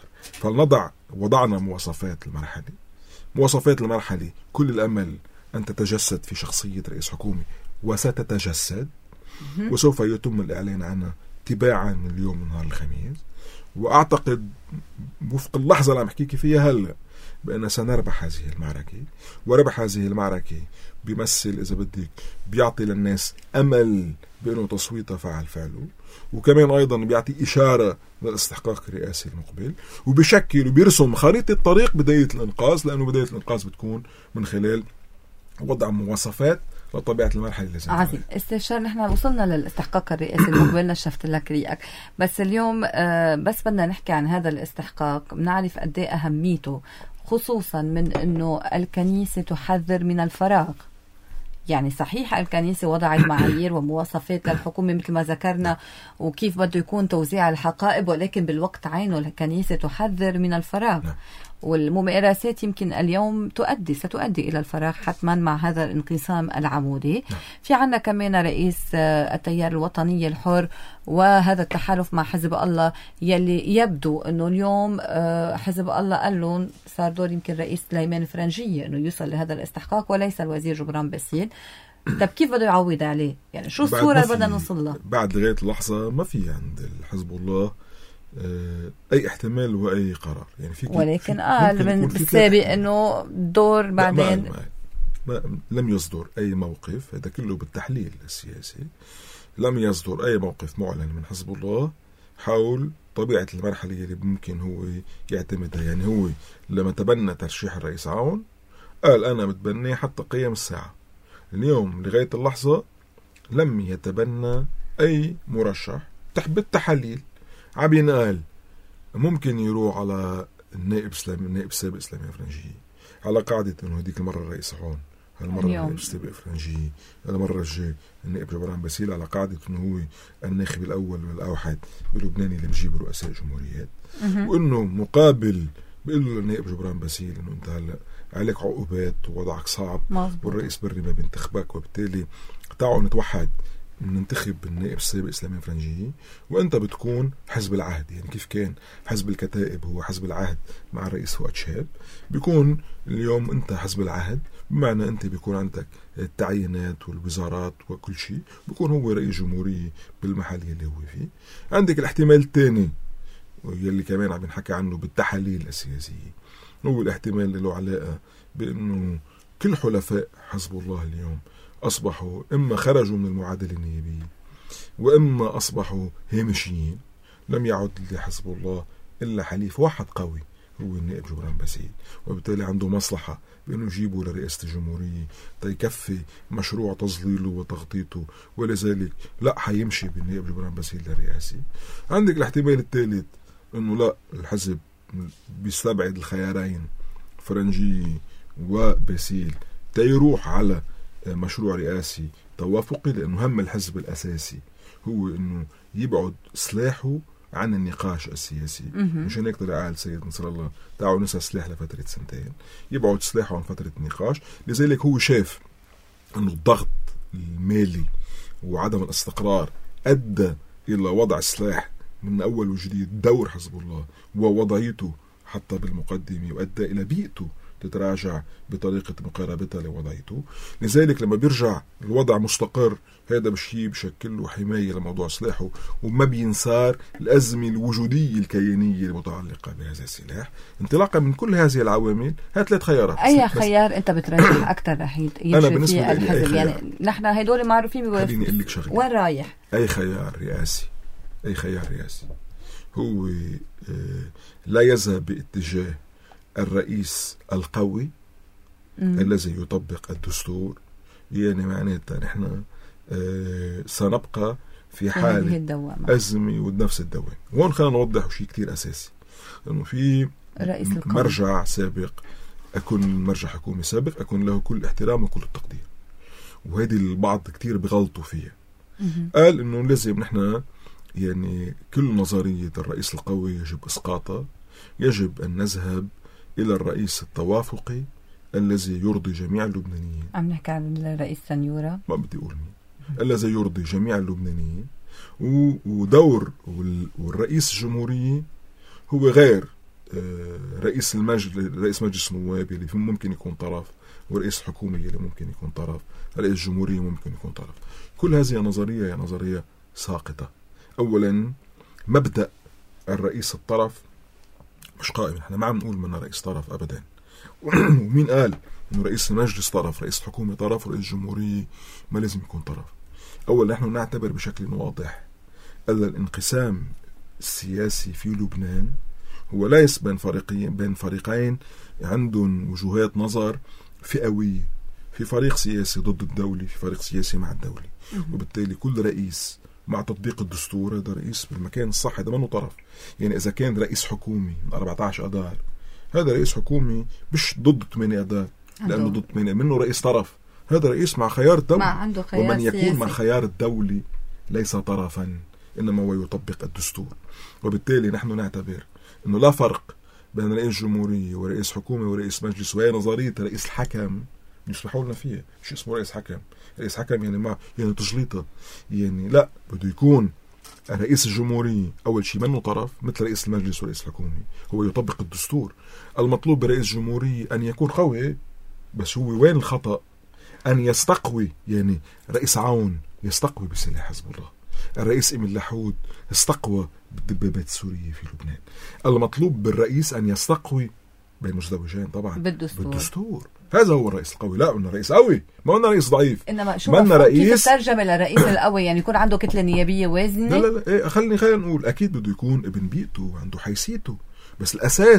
Speaker 2: وضعنا مواصفات المرحلة. مواصفات المرحلة كل الأمل أن تتجسد في شخصية رئيس حكومة، وستتجسد وسوف يتم الإعلان عنها تباعا من اليوم من نهار الخميس. وأعتقد وفق اللحظة اللي عم أحكيك فيها هلأ بأن سنربح هذه المعركة. وربح هذه المعركة بيمثل إذا بدك بيعطي للناس أمل بأنه تصويته فعل فعله، وكمان أيضا بيعطي إشارة للاستحقاق الرئاسي المقبل، وبشكل وبيرسم خريطة طريق بداية الإنقاذ، لأنه بداية الإنقاذ بتكون من خلال وضع مواصفات لطبيعة المرحلة اللي زي
Speaker 1: عظيم. استشار نحن وصلنا للاستحقاق الرئاسي المقبل، نشفت لك ريقك، بس اليوم بس بدنا نحكي عن هذا الاستحقاق بنعرف قد ايه أهميته، خصوصا من انه الكنيسة تحذر من الفراغ. يعني صحيح الكنيسة وضعت معايير ومواصفات للحكومة مثل ما ذكرنا وكيف بده يكون توزيع الحقائب، ولكن بالوقت عينه الكنيسة تحذر من الفراغ. والممارسات يمكن اليوم ستؤدي إلى الفراغ حتما مع هذا الانقسام العمودي. في عنا كمان رئيس التيار الوطني الحر وهذا التحالف مع حزب الله يلي يبدو أنه اليوم حزب الله قال لهم صار دور يمكن رئيس سليمان فرنجية أنه يوصل لهذا الاستحقاق وليس الوزير جبران باسيل. طب كيف بده يعوض عليه؟ يعني شو الصورة اللي بدنا نوصل لها؟
Speaker 2: بعد لغاية اللحظة ما في عند حزب الله أي احتمال وأي قرار. يعني في
Speaker 1: ولكن قال من بالسابق أنه دور بعدين
Speaker 2: ما لم يصدر أي موقف. هذا كله بالتحليل السياسي. لم يصدر أي موقف معلن من حزب الله حول طبيعة المرحلة اللي ممكن هو يعتمدها. يعني هو لما تبنى ترشيح الرئيس عون قال أنا متبني حتى قيام الساعة. اليوم لغاية اللحظة لم يتبنى أي مرشح. تحت التحليل عم ينقال ممكن يروح على النائب السابق سليمان فرنجي على قاعدة أنه هديك المرة الرئيس عون، هالمرة النائب السابق فرنجي، المرة الجاي النائب جبران باسيل، على قاعدة أنه هو الناخب الأول والأوحد بلبنان اللي بجيب رؤساء جمهوريات. وأنه مقابل بيقول له النائب جبران باسيل أنه أنت هلأ عليك عقوبات ووضعك صعب والرئيس بري ما بينتخبك، وبالتالي تعالوا نتوحد ننتخب النائب السابق سليمان فرنجي وانت بتكون حزب العهد. يعني كيف كان حزب الكتائب هو حزب العهد مع الرئيس فؤاد شهاب، بيكون اليوم انت حزب العهد، بمعنى انت بيكون عندك التعيينات والوزارات وكل شيء، بيكون هو رئيس جمهورية بالمحل اللي هو فيه. عندك الاحتمال الثاني يلي كمان عم نحكي عنه بالتحاليل السياسية، هو الاحتمال اللي له علاقة بأنه كل حلفاء حزب الله اليوم أصبحوا إما خرجوا من المعادلة النيابية وإما أصبحوا هامشيين. لم يعد لحزب الله إلا حليف واحد قوي هو النائب جبران باسيل، وبالتالي عنده مصلحة بأنه يجيبه لرئاسة الجمهورية تيكفي مشروع تظليله وتغطيته، ولذلك لا حيمشي بالنائب جبران باسيل للرئاسة. عندك الاحتمال الثالث أنه لا، الحزب بيستبعد الخيارين فرنجي وباسيل تيروح على مشروع رئاسي توافقي، لأنه هم الحزب الأساسي هو أنه يبعد سلاحه عن النقاش السياسي. مشان هيك طلع قال سيد نصر الله تعالوا ننسى السلاح لفترة سنتين، يبعد سلاحه عن فترة النقاش. لذلك هو شاف أنه الضغط المالي وعدم الاستقرار أدى إلى وضع السلاح من أول وجديد دور حزب الله ووضعيته حتى بالمقدمة، وأدى إلى بيئته تتراجع بطريقة مقاربتها لوضعيته. لذلك لما بيرجع الوضع مستقر، هذا بشي بشكل له حماية لموضوع سلاحه، وما بينصار الأزمة الوجودية الكيانية المتعلقة بهذا السلاح. انطلاقا من كل هذه العوامل هات 3 خيارات.
Speaker 1: أي خيار أنت بترجح أكثر رح يمشي فيه الحزب؟ يعني نحن هدول معروفين
Speaker 2: خليني أقول لك شغلة،
Speaker 1: وين رايح؟
Speaker 2: أي خيار رئاسي هو لا يذهب باتجاه الرئيس القوي الذي يطبق الدستور. يعني معناتها نحن سنبقى في حالة أزمة ونفس الدوام. وهون خلينا نوضح شيء كتير أساسي، لأنه في مرجع سابق، أكون مرجع حكومي سابق أكون له كل احترام وكل التقدير، وهذه البعض كتير بغلطوا فيها. قال إنه لازم نحن يعني كل نظرية الرئيس القوي يجب إسقاطها، يجب أن نذهب إلى الرئيس التوافقي الذي يرضي جميع اللبنانيين.
Speaker 1: عم نحكي عن الرئيس سنيورة،
Speaker 2: ما بدي أقول مين، الذي يرضي جميع اللبنانيين. ودور والرئيس الجمهورية هو غير رئيس مجلس النواب اللي ممكن يكون طرف، ورئيس الحكومة اللي ممكن يكون طرف، رئيس الجمهورية ممكن يكون طرف. كل هذه نظرية ساقطة. أولا مبدأ الرئيس الطرف مش قائم. احنا ما عم نقول من رئيس طرف أبدا. ومين قال إنه رئيس المجلس طرف، رئيس الحكومة طرف، ورئيس الجمهورية ما لازم يكون طرف؟ أولا نحن نعتبر بشكل واضح أن الانقسام السياسي في لبنان هو ليس بين فريقين عندهم وجهات نظر فئوية. في فريق سياسي ضد الدولة، في فريق سياسي مع الدولة، وبالتالي كل رئيس مع تطبيق الدستور هذا رئيس بالمكان الصح، هذا منه طرف. يعني إذا كان رئيس حكومي من 14 أدار، هذا رئيس حكومي مش ضد 8 أدار، لأنه ضد 8 منه رئيس طرف. هذا رئيس مع خيار الدولة، ومن يكون سياسي مع خيار الدولة ليس طرفا، إنما هو يطبق الدستور. وبالتالي نحن نعتبر أنه لا فرق بين رئيس جمهورية ورئيس حكومة ورئيس مجلس، وهي نظرية رئيس الحكم يصلحوا لنا فيها. مش اسمه رئيس حكم. رئيس حكم يعني يعني تجليطة، يعني لا، بده يكون رئيس الجمهورية أول شيء منه طرف مثل رئيس المجلس ورئيس الحكومة، هو يطبق الدستور. المطلوب برئيس الجمهورية أن يكون قوي، بس هو وين الخطأ؟ أن يستقوي، يعني رئيس عون يستقوي بسلاح حزب الله. الرئيس إمين لحود استقوى بالدبابات السورية في لبنان. المطلوب بالرئيس أن يستقوي بين مزدوجين طبعا بالدستور. هذا هو الرئيس القوي. لا قلنا رئيس قوي، ما قلنا رئيس ضعيف.
Speaker 1: انما شو رئيس ترجمه للرئيس القوي؟ يعني يكون عنده كتله نيابيه وازنه.
Speaker 2: لا إيه، خلينا نقول اكيد بده يكون ابن بيئته وعنده حيثيته، بس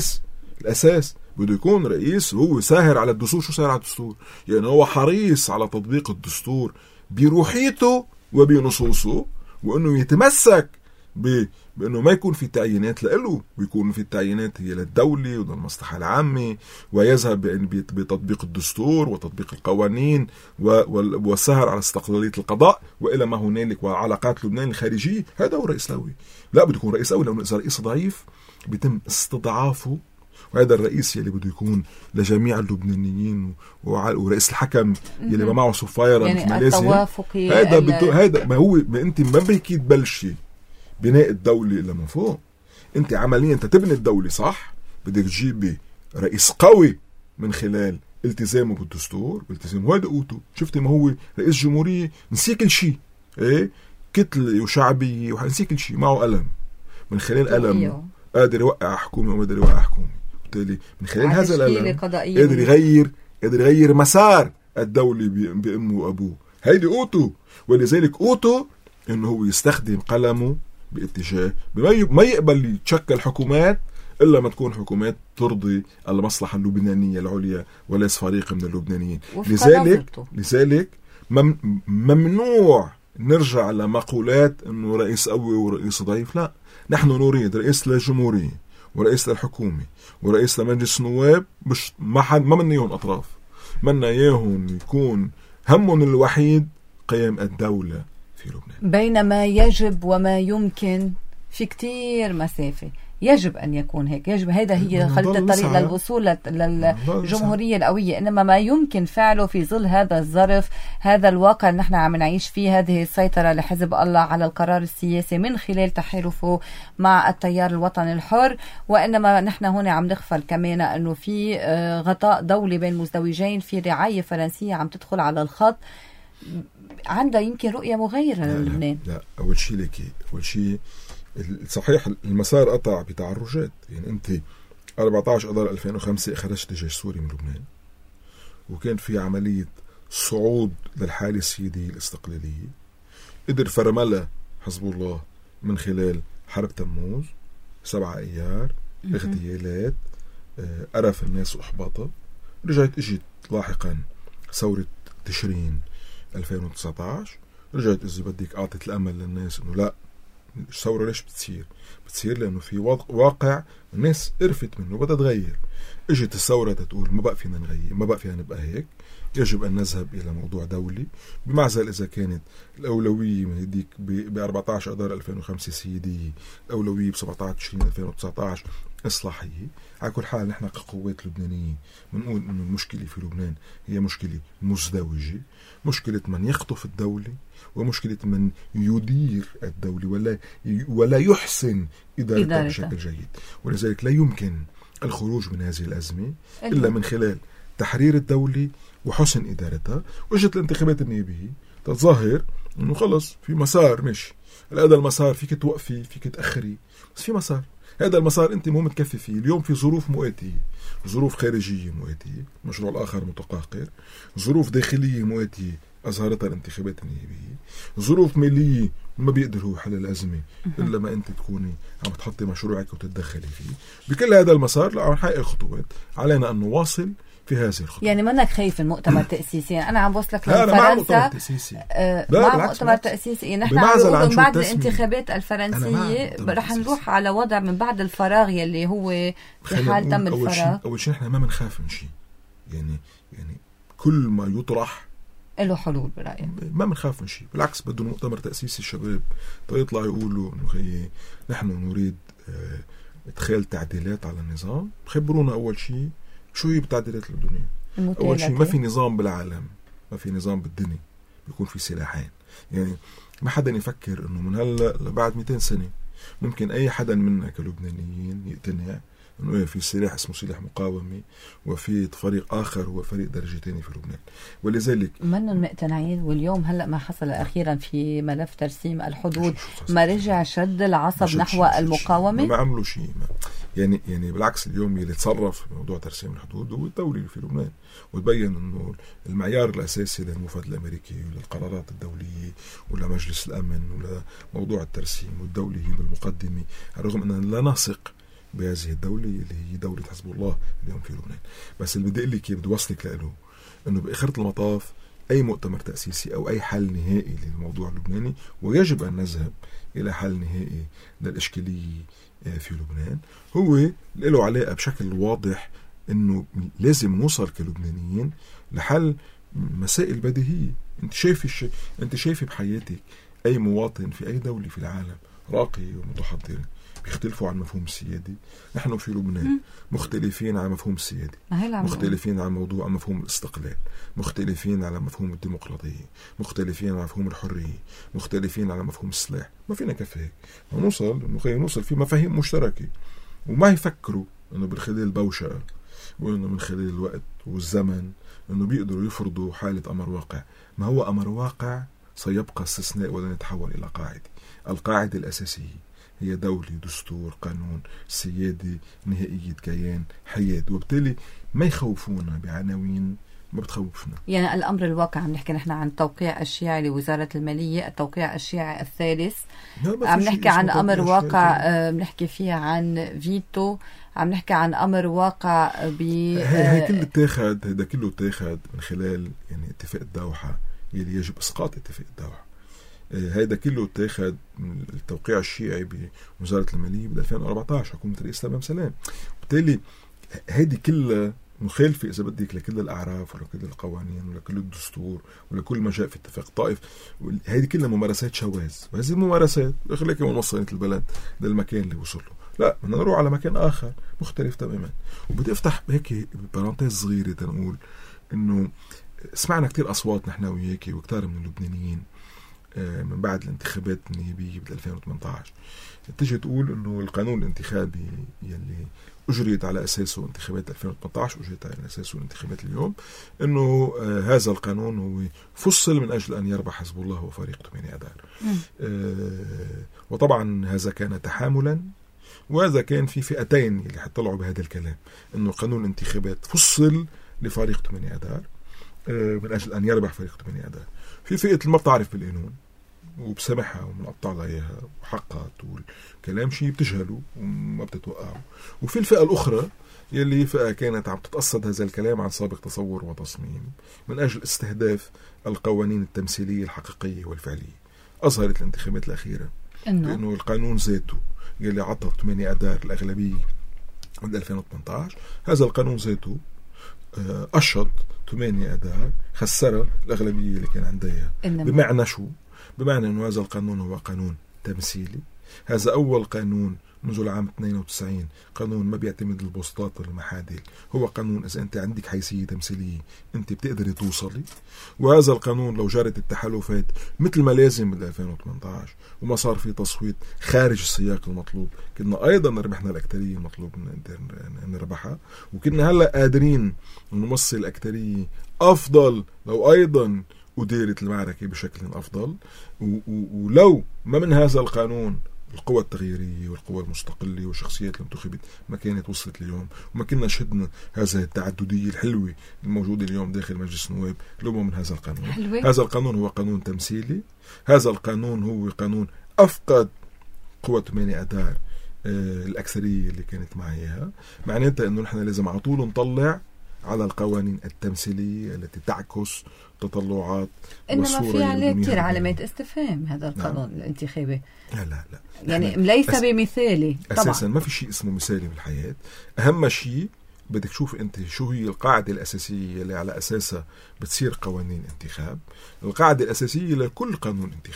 Speaker 2: الاساس بده يكون رئيس هو ساهر على الدستور. شو ساهر على الدستور؟ يعني هو حريص على تطبيق الدستور بروحيته وبنصوصه، وانه يتمسك بأنه ما يكون في تعيينات لإله، ويكون في التعيينات هي للدولة وللمصلحة العامة، ويذهب بتطبيق الدستور وتطبيق القوانين والسهر على استقلالية القضاء وإلى ما هنالك وعلاقات لبنان الخارجية. هذا هو الرئيس القوي. لا بده يكون رئيس قوي، لأنه إذا رئيس ضعيف بيتم استضعافه. وهذا الرئيس يلي بده يكون لجميع اللبنانيين، ورئيس الحكم يلي ما معه صفايرة
Speaker 1: يعني
Speaker 2: مثل ماليزيا. هذا ما هو ما انت ما بيكي تبلشي بناء الدولة إلا من فوق. انت عمليا انت تبني الدولة صح، بدك تجيبي رئيس قوي من خلال التزامه بالدستور، بالتزامه هذا قوته. شفتي ما هو رئيس جمهورية نسي كل شيء، ايه كتلة وشعبية ونسي كل شيء، معه قلم، من خلال قلم قادر يوقع حكومة وما قادر يوقع حكومة. بالتالي من خلال هذا القلم قادر يغير مسار الدولة بأمه وأبوه. هيدي قوته. ولذلك قوته انه هو يستخدم قلمه باتجاه ما يقبل يتشكل حكومات إلا ما تكون حكومات ترضي المصلحة اللبنانية العليا وليس فريق من اللبنانيين. لذلك ممنوع نرجع لمقولات إنه رئيس قوي ورئيس ضعيف. لا، نحن نريد رئيس للجمهورية ورئيس للحكومة ورئيس لمجلس النواب، مش ما منيهم أطراف، منا إياهم يكون همهم الوحيد قيام الدولة في لبنان.
Speaker 1: بينما يجب وما يمكن في كتير مسافة. يجب أن يكون هيك، يجب هذا هي خريطة الطريق للوصول للجمهورية القوية. إنما ما يمكن فعله في ظل هذا الظرف، هذا الواقع اللي نحن عم نعيش فيه، هذه السيطرة لحزب الله على القرار السياسي من خلال تحالفه مع التيار الوطني الحر. وإنما نحن هنا عم نغفل كمان أنه في غطاء دولي بين مزدوجين، في رعاية فرنسية عم تدخل على الخط، عندها يمكن رؤية مغايرة للبنان.
Speaker 2: لا أول شيء صحيح المسار قطع بتعرجات. يعني أنت 14 أذار 2005 خرجت الجيش السوري من لبنان، وكان في عملية صعود للحالة السيادية الاستقلالية، قدر فرملها حزب الله من خلال حرب تموز، 7 أيار، اغتيالات، قرف الناس وإحباطها. اجت لاحقا ثورة تشرين 2019، رجعت إذا بدك أعطت الأمل للناس إنه لا، الثورة ليش بتصير لأنه في واقع الناس قرفت منه بدها تغير. اجت الثورة تقول ما بقى فينا نغير، ما بقى فينا نبقى هيك، يجب أن نذهب إلى موضوع دولي. بمعزل إذا كانت الأولوية من هديك ب 14 أذار 2005 سيادية، الأولوية ب 17 تشرين 2019 إصلاحية. على كل حال نحن كقوات لبنانية بنقول إنه المشكلة في لبنان هي مشكلة مزدوجة، مشكلة من يخطف الدولة ومشكلة من يدير الدولة ولا يحسن إدارتها بشكل جيد. ولذلك لا يمكن الخروج من هذه الأزمة إلا من خلال تحرير الدولة وحسن إدارتها. وجدت الانتخابات النيابية تتظاهر إنه خلص في مسار ماشي، هذا المسار فيك توقفي فيك تأخري، بس في مسار. هذا المسار أنت مو متكفي فيه. اليوم في ظروف مؤاتية، ظروف خارجية مؤاتية، مشروع الآخر متقهقر، ظروف داخلية مؤاتية أظهرتها الانتخابات النيابية، ظروف مالية ما بيقدروا يحل الأزمة إلا ما أنت تكوني عم تحطي مشروعك وتتدخلي فيه. بكل هذا المسار عم نحقق خطوات، علينا أن نواصل في هذه الخطوة.
Speaker 1: يعني منك خايف المؤتمر التأسيسي؟ أنا عم بوصلك لفرنسا.
Speaker 2: مع مؤتمر تأسيسي.
Speaker 1: مع مؤتمر تأسيسي. نحن عم نقول من بعد الانتخابات الفرنسية رح نروح على وضع من بعد الفراغ يلي هو في حال تم الفراغ.
Speaker 2: أول شيء نحن ما منخاف من شيء، يعني كل ما يطرح
Speaker 1: له حلول برأيك.
Speaker 2: ما منخاف من شيء، بالعكس بده مؤتمر تأسيسي الشباب يطلع يقولوا إنه نحن نريد ادخال تعديلات على النظام، خبرونا أول شيء شو هي التعديلات اللبنانية. أول شيء ما في نظام بالعالم، ما في نظام بالدنيا بيكون في سلاحين. يعني ما حدا يفكر إنه من هلا بعد 200 سنة ممكن أي حدا منا كلبنانيين يقتنع إنه في سلاح اسمه سلاح مقاومة وفي فريق آخر هو فريق درجة تاني في لبنان. ولذلك
Speaker 1: منن مقتنعين. واليوم هلأ ما حصل أخيرا في ملف ترسيم الحدود ما رجع شد العصب نحو المقاومة،
Speaker 2: ما عملوا شيء. يعني بالعكس اليوم اللي تصرف في موضوع ترسيم الحدود هو الدولة في لبنان، وتبين إنه المعيار الأساسي للمفاد الأمريكي وللقرارات الدولية ولمجلس الأمن ولموضوع الترسيم والدولة هي بالمقدمة، على الرغم أننا لا نثق بهذه الدولة اللي هي دولة حزب الله اليوم في لبنان. بس اللي بدي أقول لك بدي وصلك له إنه بآخرة المطاف أي مؤتمر تأسيسي أو أي حل نهائي للموضوع اللبناني، ويجب أن نذهب إلى حل نهائي للإشكالية في لبنان، هو له علاقة بشكل واضح إنه لازم نوصل كلبنانيين لحل مسائل بديهية. أنت شايفي بحياتك أي مواطن في أي دولة في العالم راقي ومتحضر بيختلفوا عن مفهوم السيادة. نحن في لبنان مختلفين عن مفهوم السيادة، مختلفين عن موضوع مفهوم الاستقلال، مختلفين على مفهوم الديمقراطية، مختلفين على مفهوم الحرية، مختلفين على مفهوم السلاح. ما فينا كفي هيك نوصل في مفاهيم مشتركة، وما يفكروا انه من خلال البوشقة وانه من خلال الوقت والزمن انه بيقدروا يفرضوا حالة امر واقع. ما هو امر واقع سيبقى استثناء ولن يتحول الى قاعدة. القاعدة الاساسية هي دولة، دستور، قانون، سيادة، نهائية كيان، حياة. وبالتالي ما يخوفونا بعناوين ما بتخوفنا.
Speaker 1: يعني الأمر الواقع عم نحكي نحن عن توقيع الشيعي لوزارة المالية، التوقيع الشيعي الثالث، عم نحكي عن أمر واقع بنحكي فيه عن فيتو، عم نحكي عن أمر واقع
Speaker 2: هي كله اتاخد، هذا كله اتاخد من خلال يعني اتفاق الدوحة يلي يجب إسقاط اتفاق الدوحة. هيدا كله اتاخد من التوقيع الشيعي بوزارة المالية بال 2014 حكومة الرئيس تمام سلام. بالتالي هيدي كلها مخالفة إذا بدك لكل الأعراف ولا كل القوانين ولا كل الدستور ولا كل ما جاء في اتفاق طائف. هيدي كلها ممارسات شواذ، وهذه الممارسات بخليك من وصلت البلد للمكان اللي وصل له. لا، بدنا نروح على مكان آخر مختلف تماما. وبدي أفتح هيك بارانتيز صغيرة تنقول إنه سمعنا كتير أصوات نحن وياكي وكتار من اللبنانيين من بعد الانتخابات النيابية بال 2018 تجي تقول إنه القانون الانتخابي يلي أجريت على أساسه انتخابات 2018 أجريت على أساسه الانتخابات اليوم، إنه هذا القانون هو فصل من أجل أن يربح حزب الله وفريق 8 أذار. وطبعا هذا كان تحاملا، وهذا كان في فئتين اللي حطلعوا بهذا الكلام، إنه قانون الانتخابات فصل لفريق 8 أذار من أجل أن يربح فريق 8 أذار. في فئة اللي ما بتعرف بالقانون وبسمحها ومنقطع عليها وحقت والكلام شيء بتجهله وما بتتوقعه، وفي الفئة الأخرى يلي فئة كانت عم تتقصد هذا الكلام عن سابق تصور وتصميم من أجل استهداف القوانين التمثيلية الحقيقية والفعلية. أظهرت الانتخابات الأخيرة إنه القانون ذاته يلي عطى 8 أذار الأغلبية من 2018، هذا القانون ذاته أشط 8 أذار خسرها الأغلبية اللي كان عندها. بمعنى شو؟ بمعنى أنه هذا القانون هو قانون تمثيلي. هذا أول قانون منذ العام 92 قانون ما بيعتمد البوسطات والمحادل، هو قانون إذا أنت عندك حيثية تمثيلية أنت بتقدري توصلي. وهذا القانون لو جرت التحالفات مثل ما لازم بال 2018 وما صار في تصويت خارج السياق المطلوب، كنا أيضا ربحنا الأكترية المطلوب نربحها، وكنا هلأ قادرين نمثل الأكترية أفضل لو أيضا وديرت المعركة بشكل أفضل. ولو ما من هذا القانون القوى التغييرية والقوى المستقلة والشخصيات المنتخبة ما كانت وصلت اليوم، وما كنا شهدنا هذا التعددية الحلوة الموجودة اليوم داخل مجلس النواب لو من هذا القانون. هذا القانون هو قانون تمثيلي، هذا القانون هو قانون أفقد قوة 8 أذار الأكثرية اللي كانت معها. معناتها أنه نحن لازم على طول نطلع على القوانين التمثيلية التي تعكس تطلعات.
Speaker 1: إنما في عليه كتير علامات استفهام هذا القانون الانتخابي.
Speaker 2: لا
Speaker 1: يعني ليس بمثالي طبعا.
Speaker 2: أساسا ما في شيء اسمه مثالي بالحياة. أهم شيء بدك تشوف أنت شو هي القاعدة الأساسية اللي على أساسها بتصير قوانين انتخاب. القاعدة الأساسية لكل قانون انتخابي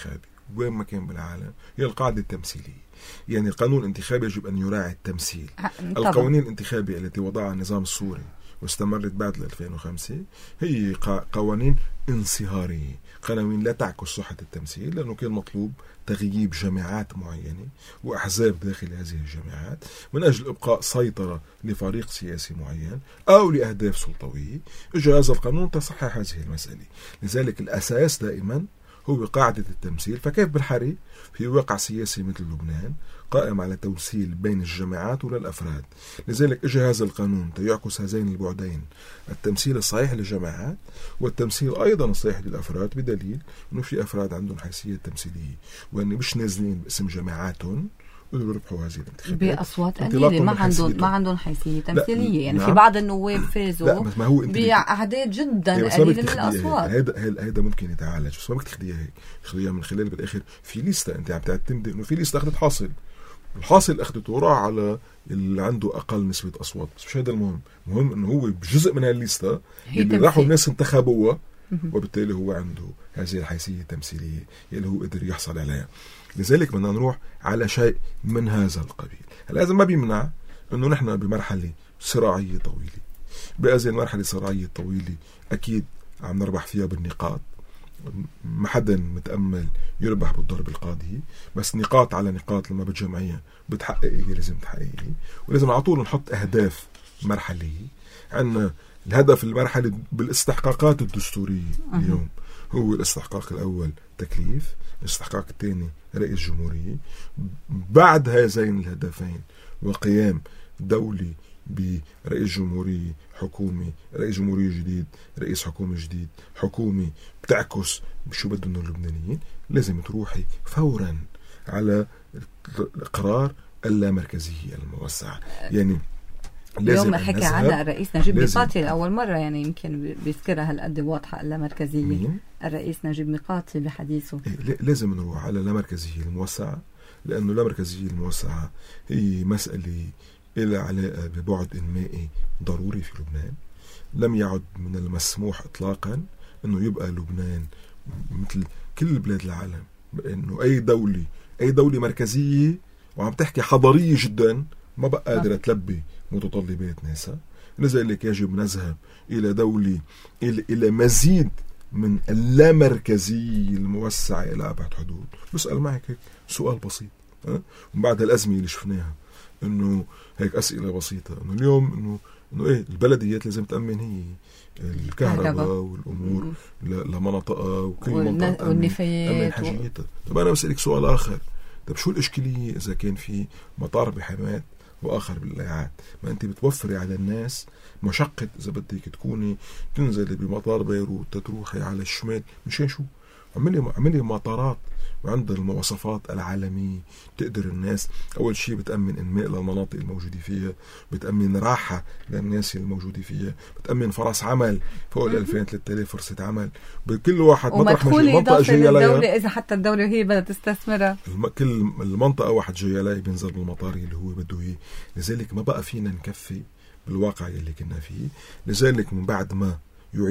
Speaker 2: وين ما كان بالعالم هي القاعدة التمثيلية. يعني القانون الانتخابي يجب أن يراعي التمثيل. القوانين الانتخابية التي وضعها النظام السوري واستمرت بعد 2005 هي قوانين انصهارية، قوانين لا تعكس صحة التمثيل، لأنه كان مطلوب تغييب جماعات معينة وأحزاب داخل هذه الجماعات من أجل إبقاء سيطرة لفريق سياسي معين أو لأهداف سلطوية. إجا هذا القانون تصحح هذه المسألة. لذلك الأساس دائما هو قاعدة التمثيل. فكيف بالحري في واقع سياسي مثل لبنان قائم على تمثيل بين الجماعات ولا الأفراد؟ لذلك اجى هذا القانون يعكس هذين البعدين، التمثيل الصحيح للجماعات والتمثيل أيضا الصحيح للأفراد، بدليل أنه في أفراد عندهم حيثية تمثيلية وأن مش نازلين باسم جماعاتهم ويربحوا هذه الانتخابات
Speaker 1: بأصوات قليلة، ما عندهم حيثية تمثيلية. يعني في بعض النواب فازوا بأعداد جدا قليلة من الأصوات.
Speaker 2: هذا ممكن يتعالج، بس ما بدك تاخديها هيك، تاخديها من خلال بالاخر في ليسته. انت عم تعتمد انه في ليسته اخذت حاصل، الحاصل اخذته راح على اللي عنده اقل نسبة اصوات، بس مش هذا المهم. المهم انه هو بجزء من هالليسته اللي راحوا الناس انتخبوها، وبالتالي هو عنده هذه الحيثية التمثيلية اللي هو قدر يحصل عليها. لذلك بدنا نروح على شيء من هذا القبيل. هذا ما بيمنع انه نحن بمرحلة صراعية طويلة. بهذه المرحلة الصراعية طويلة اكيد عم نربح فيها بالنقاط، ما حدا متأمل يربح بالضرب القاضي، بس نقاط على نقاط لما بتجمعيها بتحققي لازم تحققي. ولازم على طول نحط أهداف مرحلية. عندنا الهدف المرحلي بالاستحقاقات الدستورية اليوم هو الاستحقاق الأول تكليف، الاستحقاق الثاني رئيس جمهورية. بعد هذين الهدفين وقيام دولي برئيس جمهورية حكومي، رئيس جمهورية جديد، رئيس حكومة جديد، حكومة بتعكس شو بدهم اللبنانيين، لازم تروحي فورا على القرار اللامركزية الموسعة. يعني
Speaker 1: اليوم حكى عنها الرئيس نجيب ميقاتي لأول مرة، يعني يمكن بيذكرها هالقد واضحة اللامركزية.
Speaker 2: مين؟
Speaker 1: الرئيس نجيب ميقاتي بحديثه.
Speaker 2: لازم نروح على اللامركزية الموسعة، لأنه اللامركزية الموسعة هي مسألة إلى علاقة ببعد إنمائي ضروري في لبنان. لم يعد من المسموح إطلاقا أنه يبقى لبنان مثل كل بلاد العالم، أنه أي دولة مركزية وعم تحكي حضارية جدا ما بقى قادرة تلبي متطلبات ناسا. لذلك يجب نذهب إلى دولة إلى مزيد من اللامركزية الموسعة إلى أبعد حدود. بسأل معك هيك سؤال بسيط وبعد الأزمة اللي شفناها، إنه هيك أسئلة بسيطة، إنه اليوم إنه إيه البلديات لازم تأمن هي الكهرباء والأمور لمناطقها وكل منطقة تأمن حاجيتها. طب أنا بسألك سؤال آخر، طب شو الإشكالية إذا كان في مطار بحماة وآخر باللايعات؟ ما أنت بتوفري على الناس مشقة إذا بدك تكوني تنزلي بمطار بيروت تروحي على الشمال، مشان شو عملي مطارات وعند المواصفات العالمية تقدر الناس أول شيء بتأمن إنماء للمناطق الموجودة فيها، بتأمن راحة للناس الموجودة فيها، بتأمن فرص عمل فوق 2000-3000 فرصة عمل بكل واحد مطرح منطقة جاية
Speaker 1: لها. إذا حتى الدولة هي بدها تستثمرها،
Speaker 2: كل المنطقة واحد جاي عليه بينزل بالمطار اللي هو بده إياه. لذلك ما بقى فينا نكفي بالواقع اللي كنا فيه. لذلك من بعد ما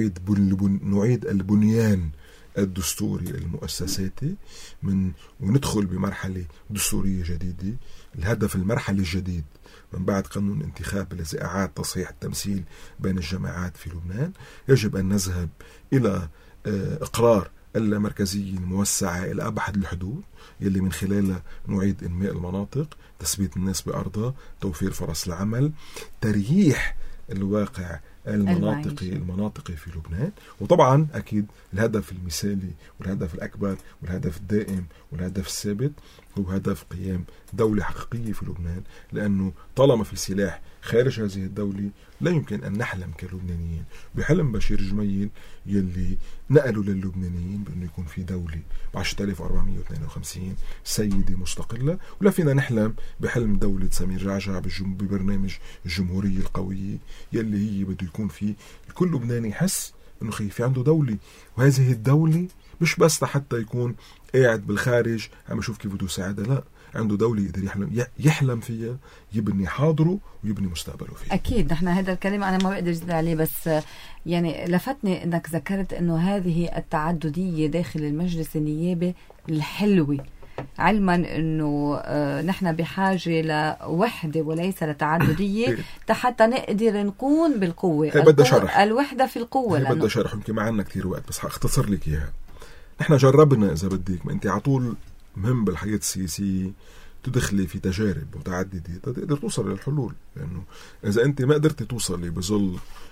Speaker 2: نعيد البنيان الدستوري المؤسساتي وندخل بمرحلة دستورية جديدة. الهدف المرحلة الجديد من بعد قانون الانتخاب الذي أعاد تصحيح التمثيل بين الجماعات في لبنان، يجب أن نذهب إلى إقرار اللامركزية الموسعة إلى أبعد الحدود، يلي من خلالها نعيد إنماء المناطق، تثبيت الناس بأرضها، توفير فرص العمل، ترييح الواقع المناطقي في لبنان. وطبعا أكيد الهدف المثالي والهدف الأكبر والهدف الدائم والهدف الثابت هو هدف قيام دولة حقيقية في لبنان، لأنه طالما في سلاح خارج هذه الدولة لا يمكن أن نحلم كلبنانيين بحلم بشير جميل يلي نقلوا للبنانيين بأنه يكون في دولة ب 10452 سيدة مستقلة، ولا فينا نحلم بحلم دولة سمير جعجع ببرنامج الجمهورية القوية يلي هي بده يكون فيه كل لبناني يحس أنه في عنده دولة، وهذه الدولة مش بس حتى يكون قاعد بالخارج عم يشوف كيف بده يساعدها، لا، عنده دولة يقدر يحلم فيها، يبني حاضره ويبني مستقبله فيها.
Speaker 1: أكيد نحن هذا الكلام أنا ما بقدر أزيد عليه، بس يعني لفتني أنك ذكرت أنه هذه التعددية داخل المجلس النيابي الحلوة، علما أنه نحن بحاجة لوحدة وليس لتعددية حتى نقدر نكون بالقوة. الوحدة في القوة.
Speaker 2: بدي شرح، يمكن ما عنا كتير وقت بس هختصر لك إياها. نحن جربنا إذا بدك، ما أنت عطول مهم بالحياة السياسية تدخلي في تجارب متعددة تقدر توصل للحلول، لأنه إذا أنت ما قدرتي توصلي بظل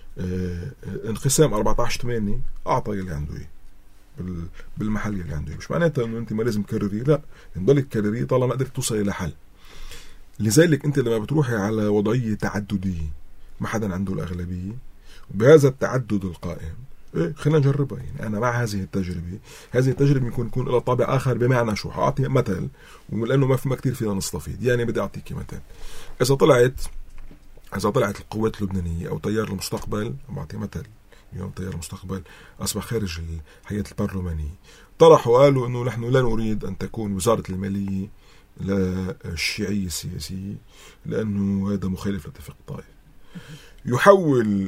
Speaker 2: انقسام 14-8 أعطي اللي عنده إيه بالمحل اللي عنده إيه. مش معناتها أنه أنت ما لازم تكرري، لا، نضلك تكرري طالما قدرت توصلي لحل. لذلك أنت لما بتروحي على وضعية تعددية ما حدا عنده الأغلبية، وبهذا التعدد القائم خلينا نجربها. يعني أنا مع هذه التجربة يكون لها طابع آخر. بمعنى شو؟ أعطي مثل، ولأنه ما كتير فينا نستفيد. يعني بدي أعطيك مثل. إذا طلعت القوات اللبنانية أو تيار المستقبل، بعطي مثل، اليوم تيار المستقبل أصبح خارج الهيئة البرلمانية، طرحوا قالوا أنه نحن لا نريد أن تكون وزارة المالية للشيعية السياسية لأنه هذا مخالف لاتفاق الطائف. يحول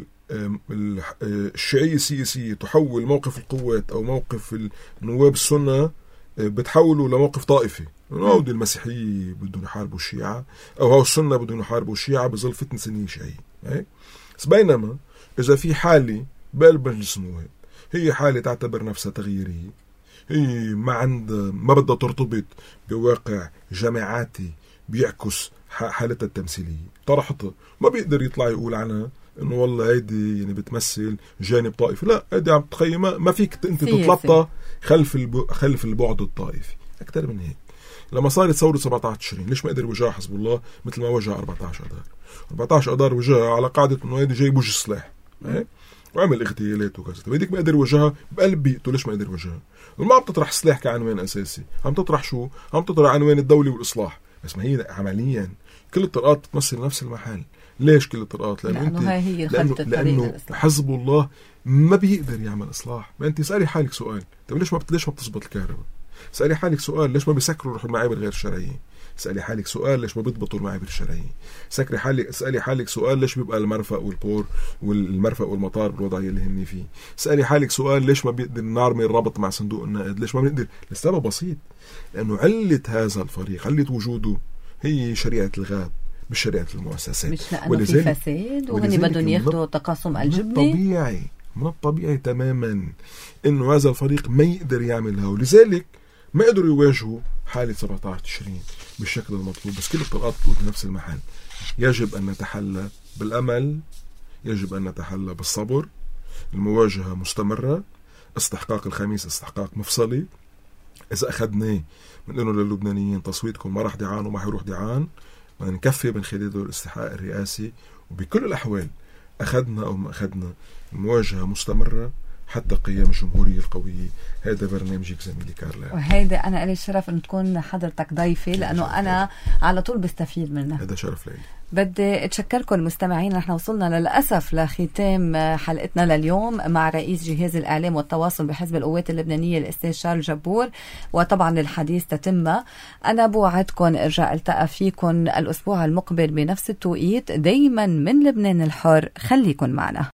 Speaker 2: الشيعية السياسية، تحول موقف القوات أو موقف النواب السنة بتحولوا لموقف طائفي، هودي المسيحية بدهم يحاربوا الشيعة أو هو السنة بدهم يحاربوا الشيعة بظل فتنة سنية شيعية. بس بينما إذا في حالة بقلب مجلس النواب هي حالة تعتبر نفسها تغييرية، هي ما بدها ترتبط بواقع جماعاتي بيعكس حالتها التمثيلية، طرحتها ما بيقدر يطلع يقول عنها انه والله هيدي يعني بتمثل جانب طائفي. لا، هيدي عم تخيم، ما فيك انت تتلطى خلف البعد الطائفي. اكثر من هيك، لما صارت ثورة 17 تشرين ليش ما قدر يواجهها حزب الله مثل ما واجه 14 اذار؟ 14 اذار وجهها على قاعدة انه هيدي جاي بوجه سلاح وعمل اغتيالات وكذا. هيديك ما قدر يواجهها بقلب بيئته. ليش ما قدر يواجهها؟ ما عم تطرح سلاح كعنوان اساسي، عم تطرح شو؟ عم تطرح عنوان الدولة والاصلاح. بس ما هي عمليا كل الطرقات تمثل نفس المحل. ليش كل الطرقات؟ لأنه حزب الله ما بيقدر يعمل إصلاح. ما أنت سألي حالك سؤال، طيب ليش ما بتزبط الكهرباء؟ سألي حالك سؤال، ليش ما بيسكروا المعابر غير الشرعية؟ سألي حالك سؤال، ليش ما بيضبطوا المعابر الشرعية؟ سألي حالك سؤال، ليش بيبقى المرفأ والقور والمرفأ والمطار بالوضعية اللي هني فيه؟ سألي حالك سؤال، ليش ما بيقدر نرمي الربط مع صندوق النقد؟ ليش ما بنقدر؟ السبب بسيط، لأنه علة هذا الفريق، علة وجوده هي شريعة الغاب بالشريعة المؤسسات،
Speaker 1: مش لأنه في فساد وهن بدهم ياخدوا تقاسم الجبنة.
Speaker 2: من الطبيعي تماما إنه هذا الفريق ما يقدر يعملها، ولذلك ما قدروا يواجهوا حالة 17 تشرين بالشكل المطلوب. بس كل الطرقات بتقول بنفس المحل. يجب أن نتحلى بالأمل، يجب أن نتحلى بالصبر، المواجهة مستمرة، استحقاق الخميس استحقاق مفصلي. إذا أخذناه من إنه للبنانيين تصويتكم ما راح دعان وما حيروح دعان، بدنا نكفي من خلاله الاستحقاق الرئاسي. وبكل الأحوال أخذنا أو ما أخذنا، المواجهة مستمرة حتى قيام الجمهورية القوية. هذا برنامجك زميلي كارلا،
Speaker 1: وهذا أنا لي الشرف أن تكون حضرتك ضيفي، لأنه أنا على طول بستفيد منها.
Speaker 2: هذا شرف لي.
Speaker 1: بدي أتشكركم مستمعين. نحن وصلنا للأسف لختام حلقتنا لليوم مع رئيس جهاز الإعلام والتواصل بحزب القوات اللبنانية الأستاذ شارل جبور، وطبعا الحديث تتمة. أنا بوعدكم أرجع ألتقى فيكم الأسبوع المقبل بنفس التوقيت. دايما من لبنان الحر، خليكن معنا.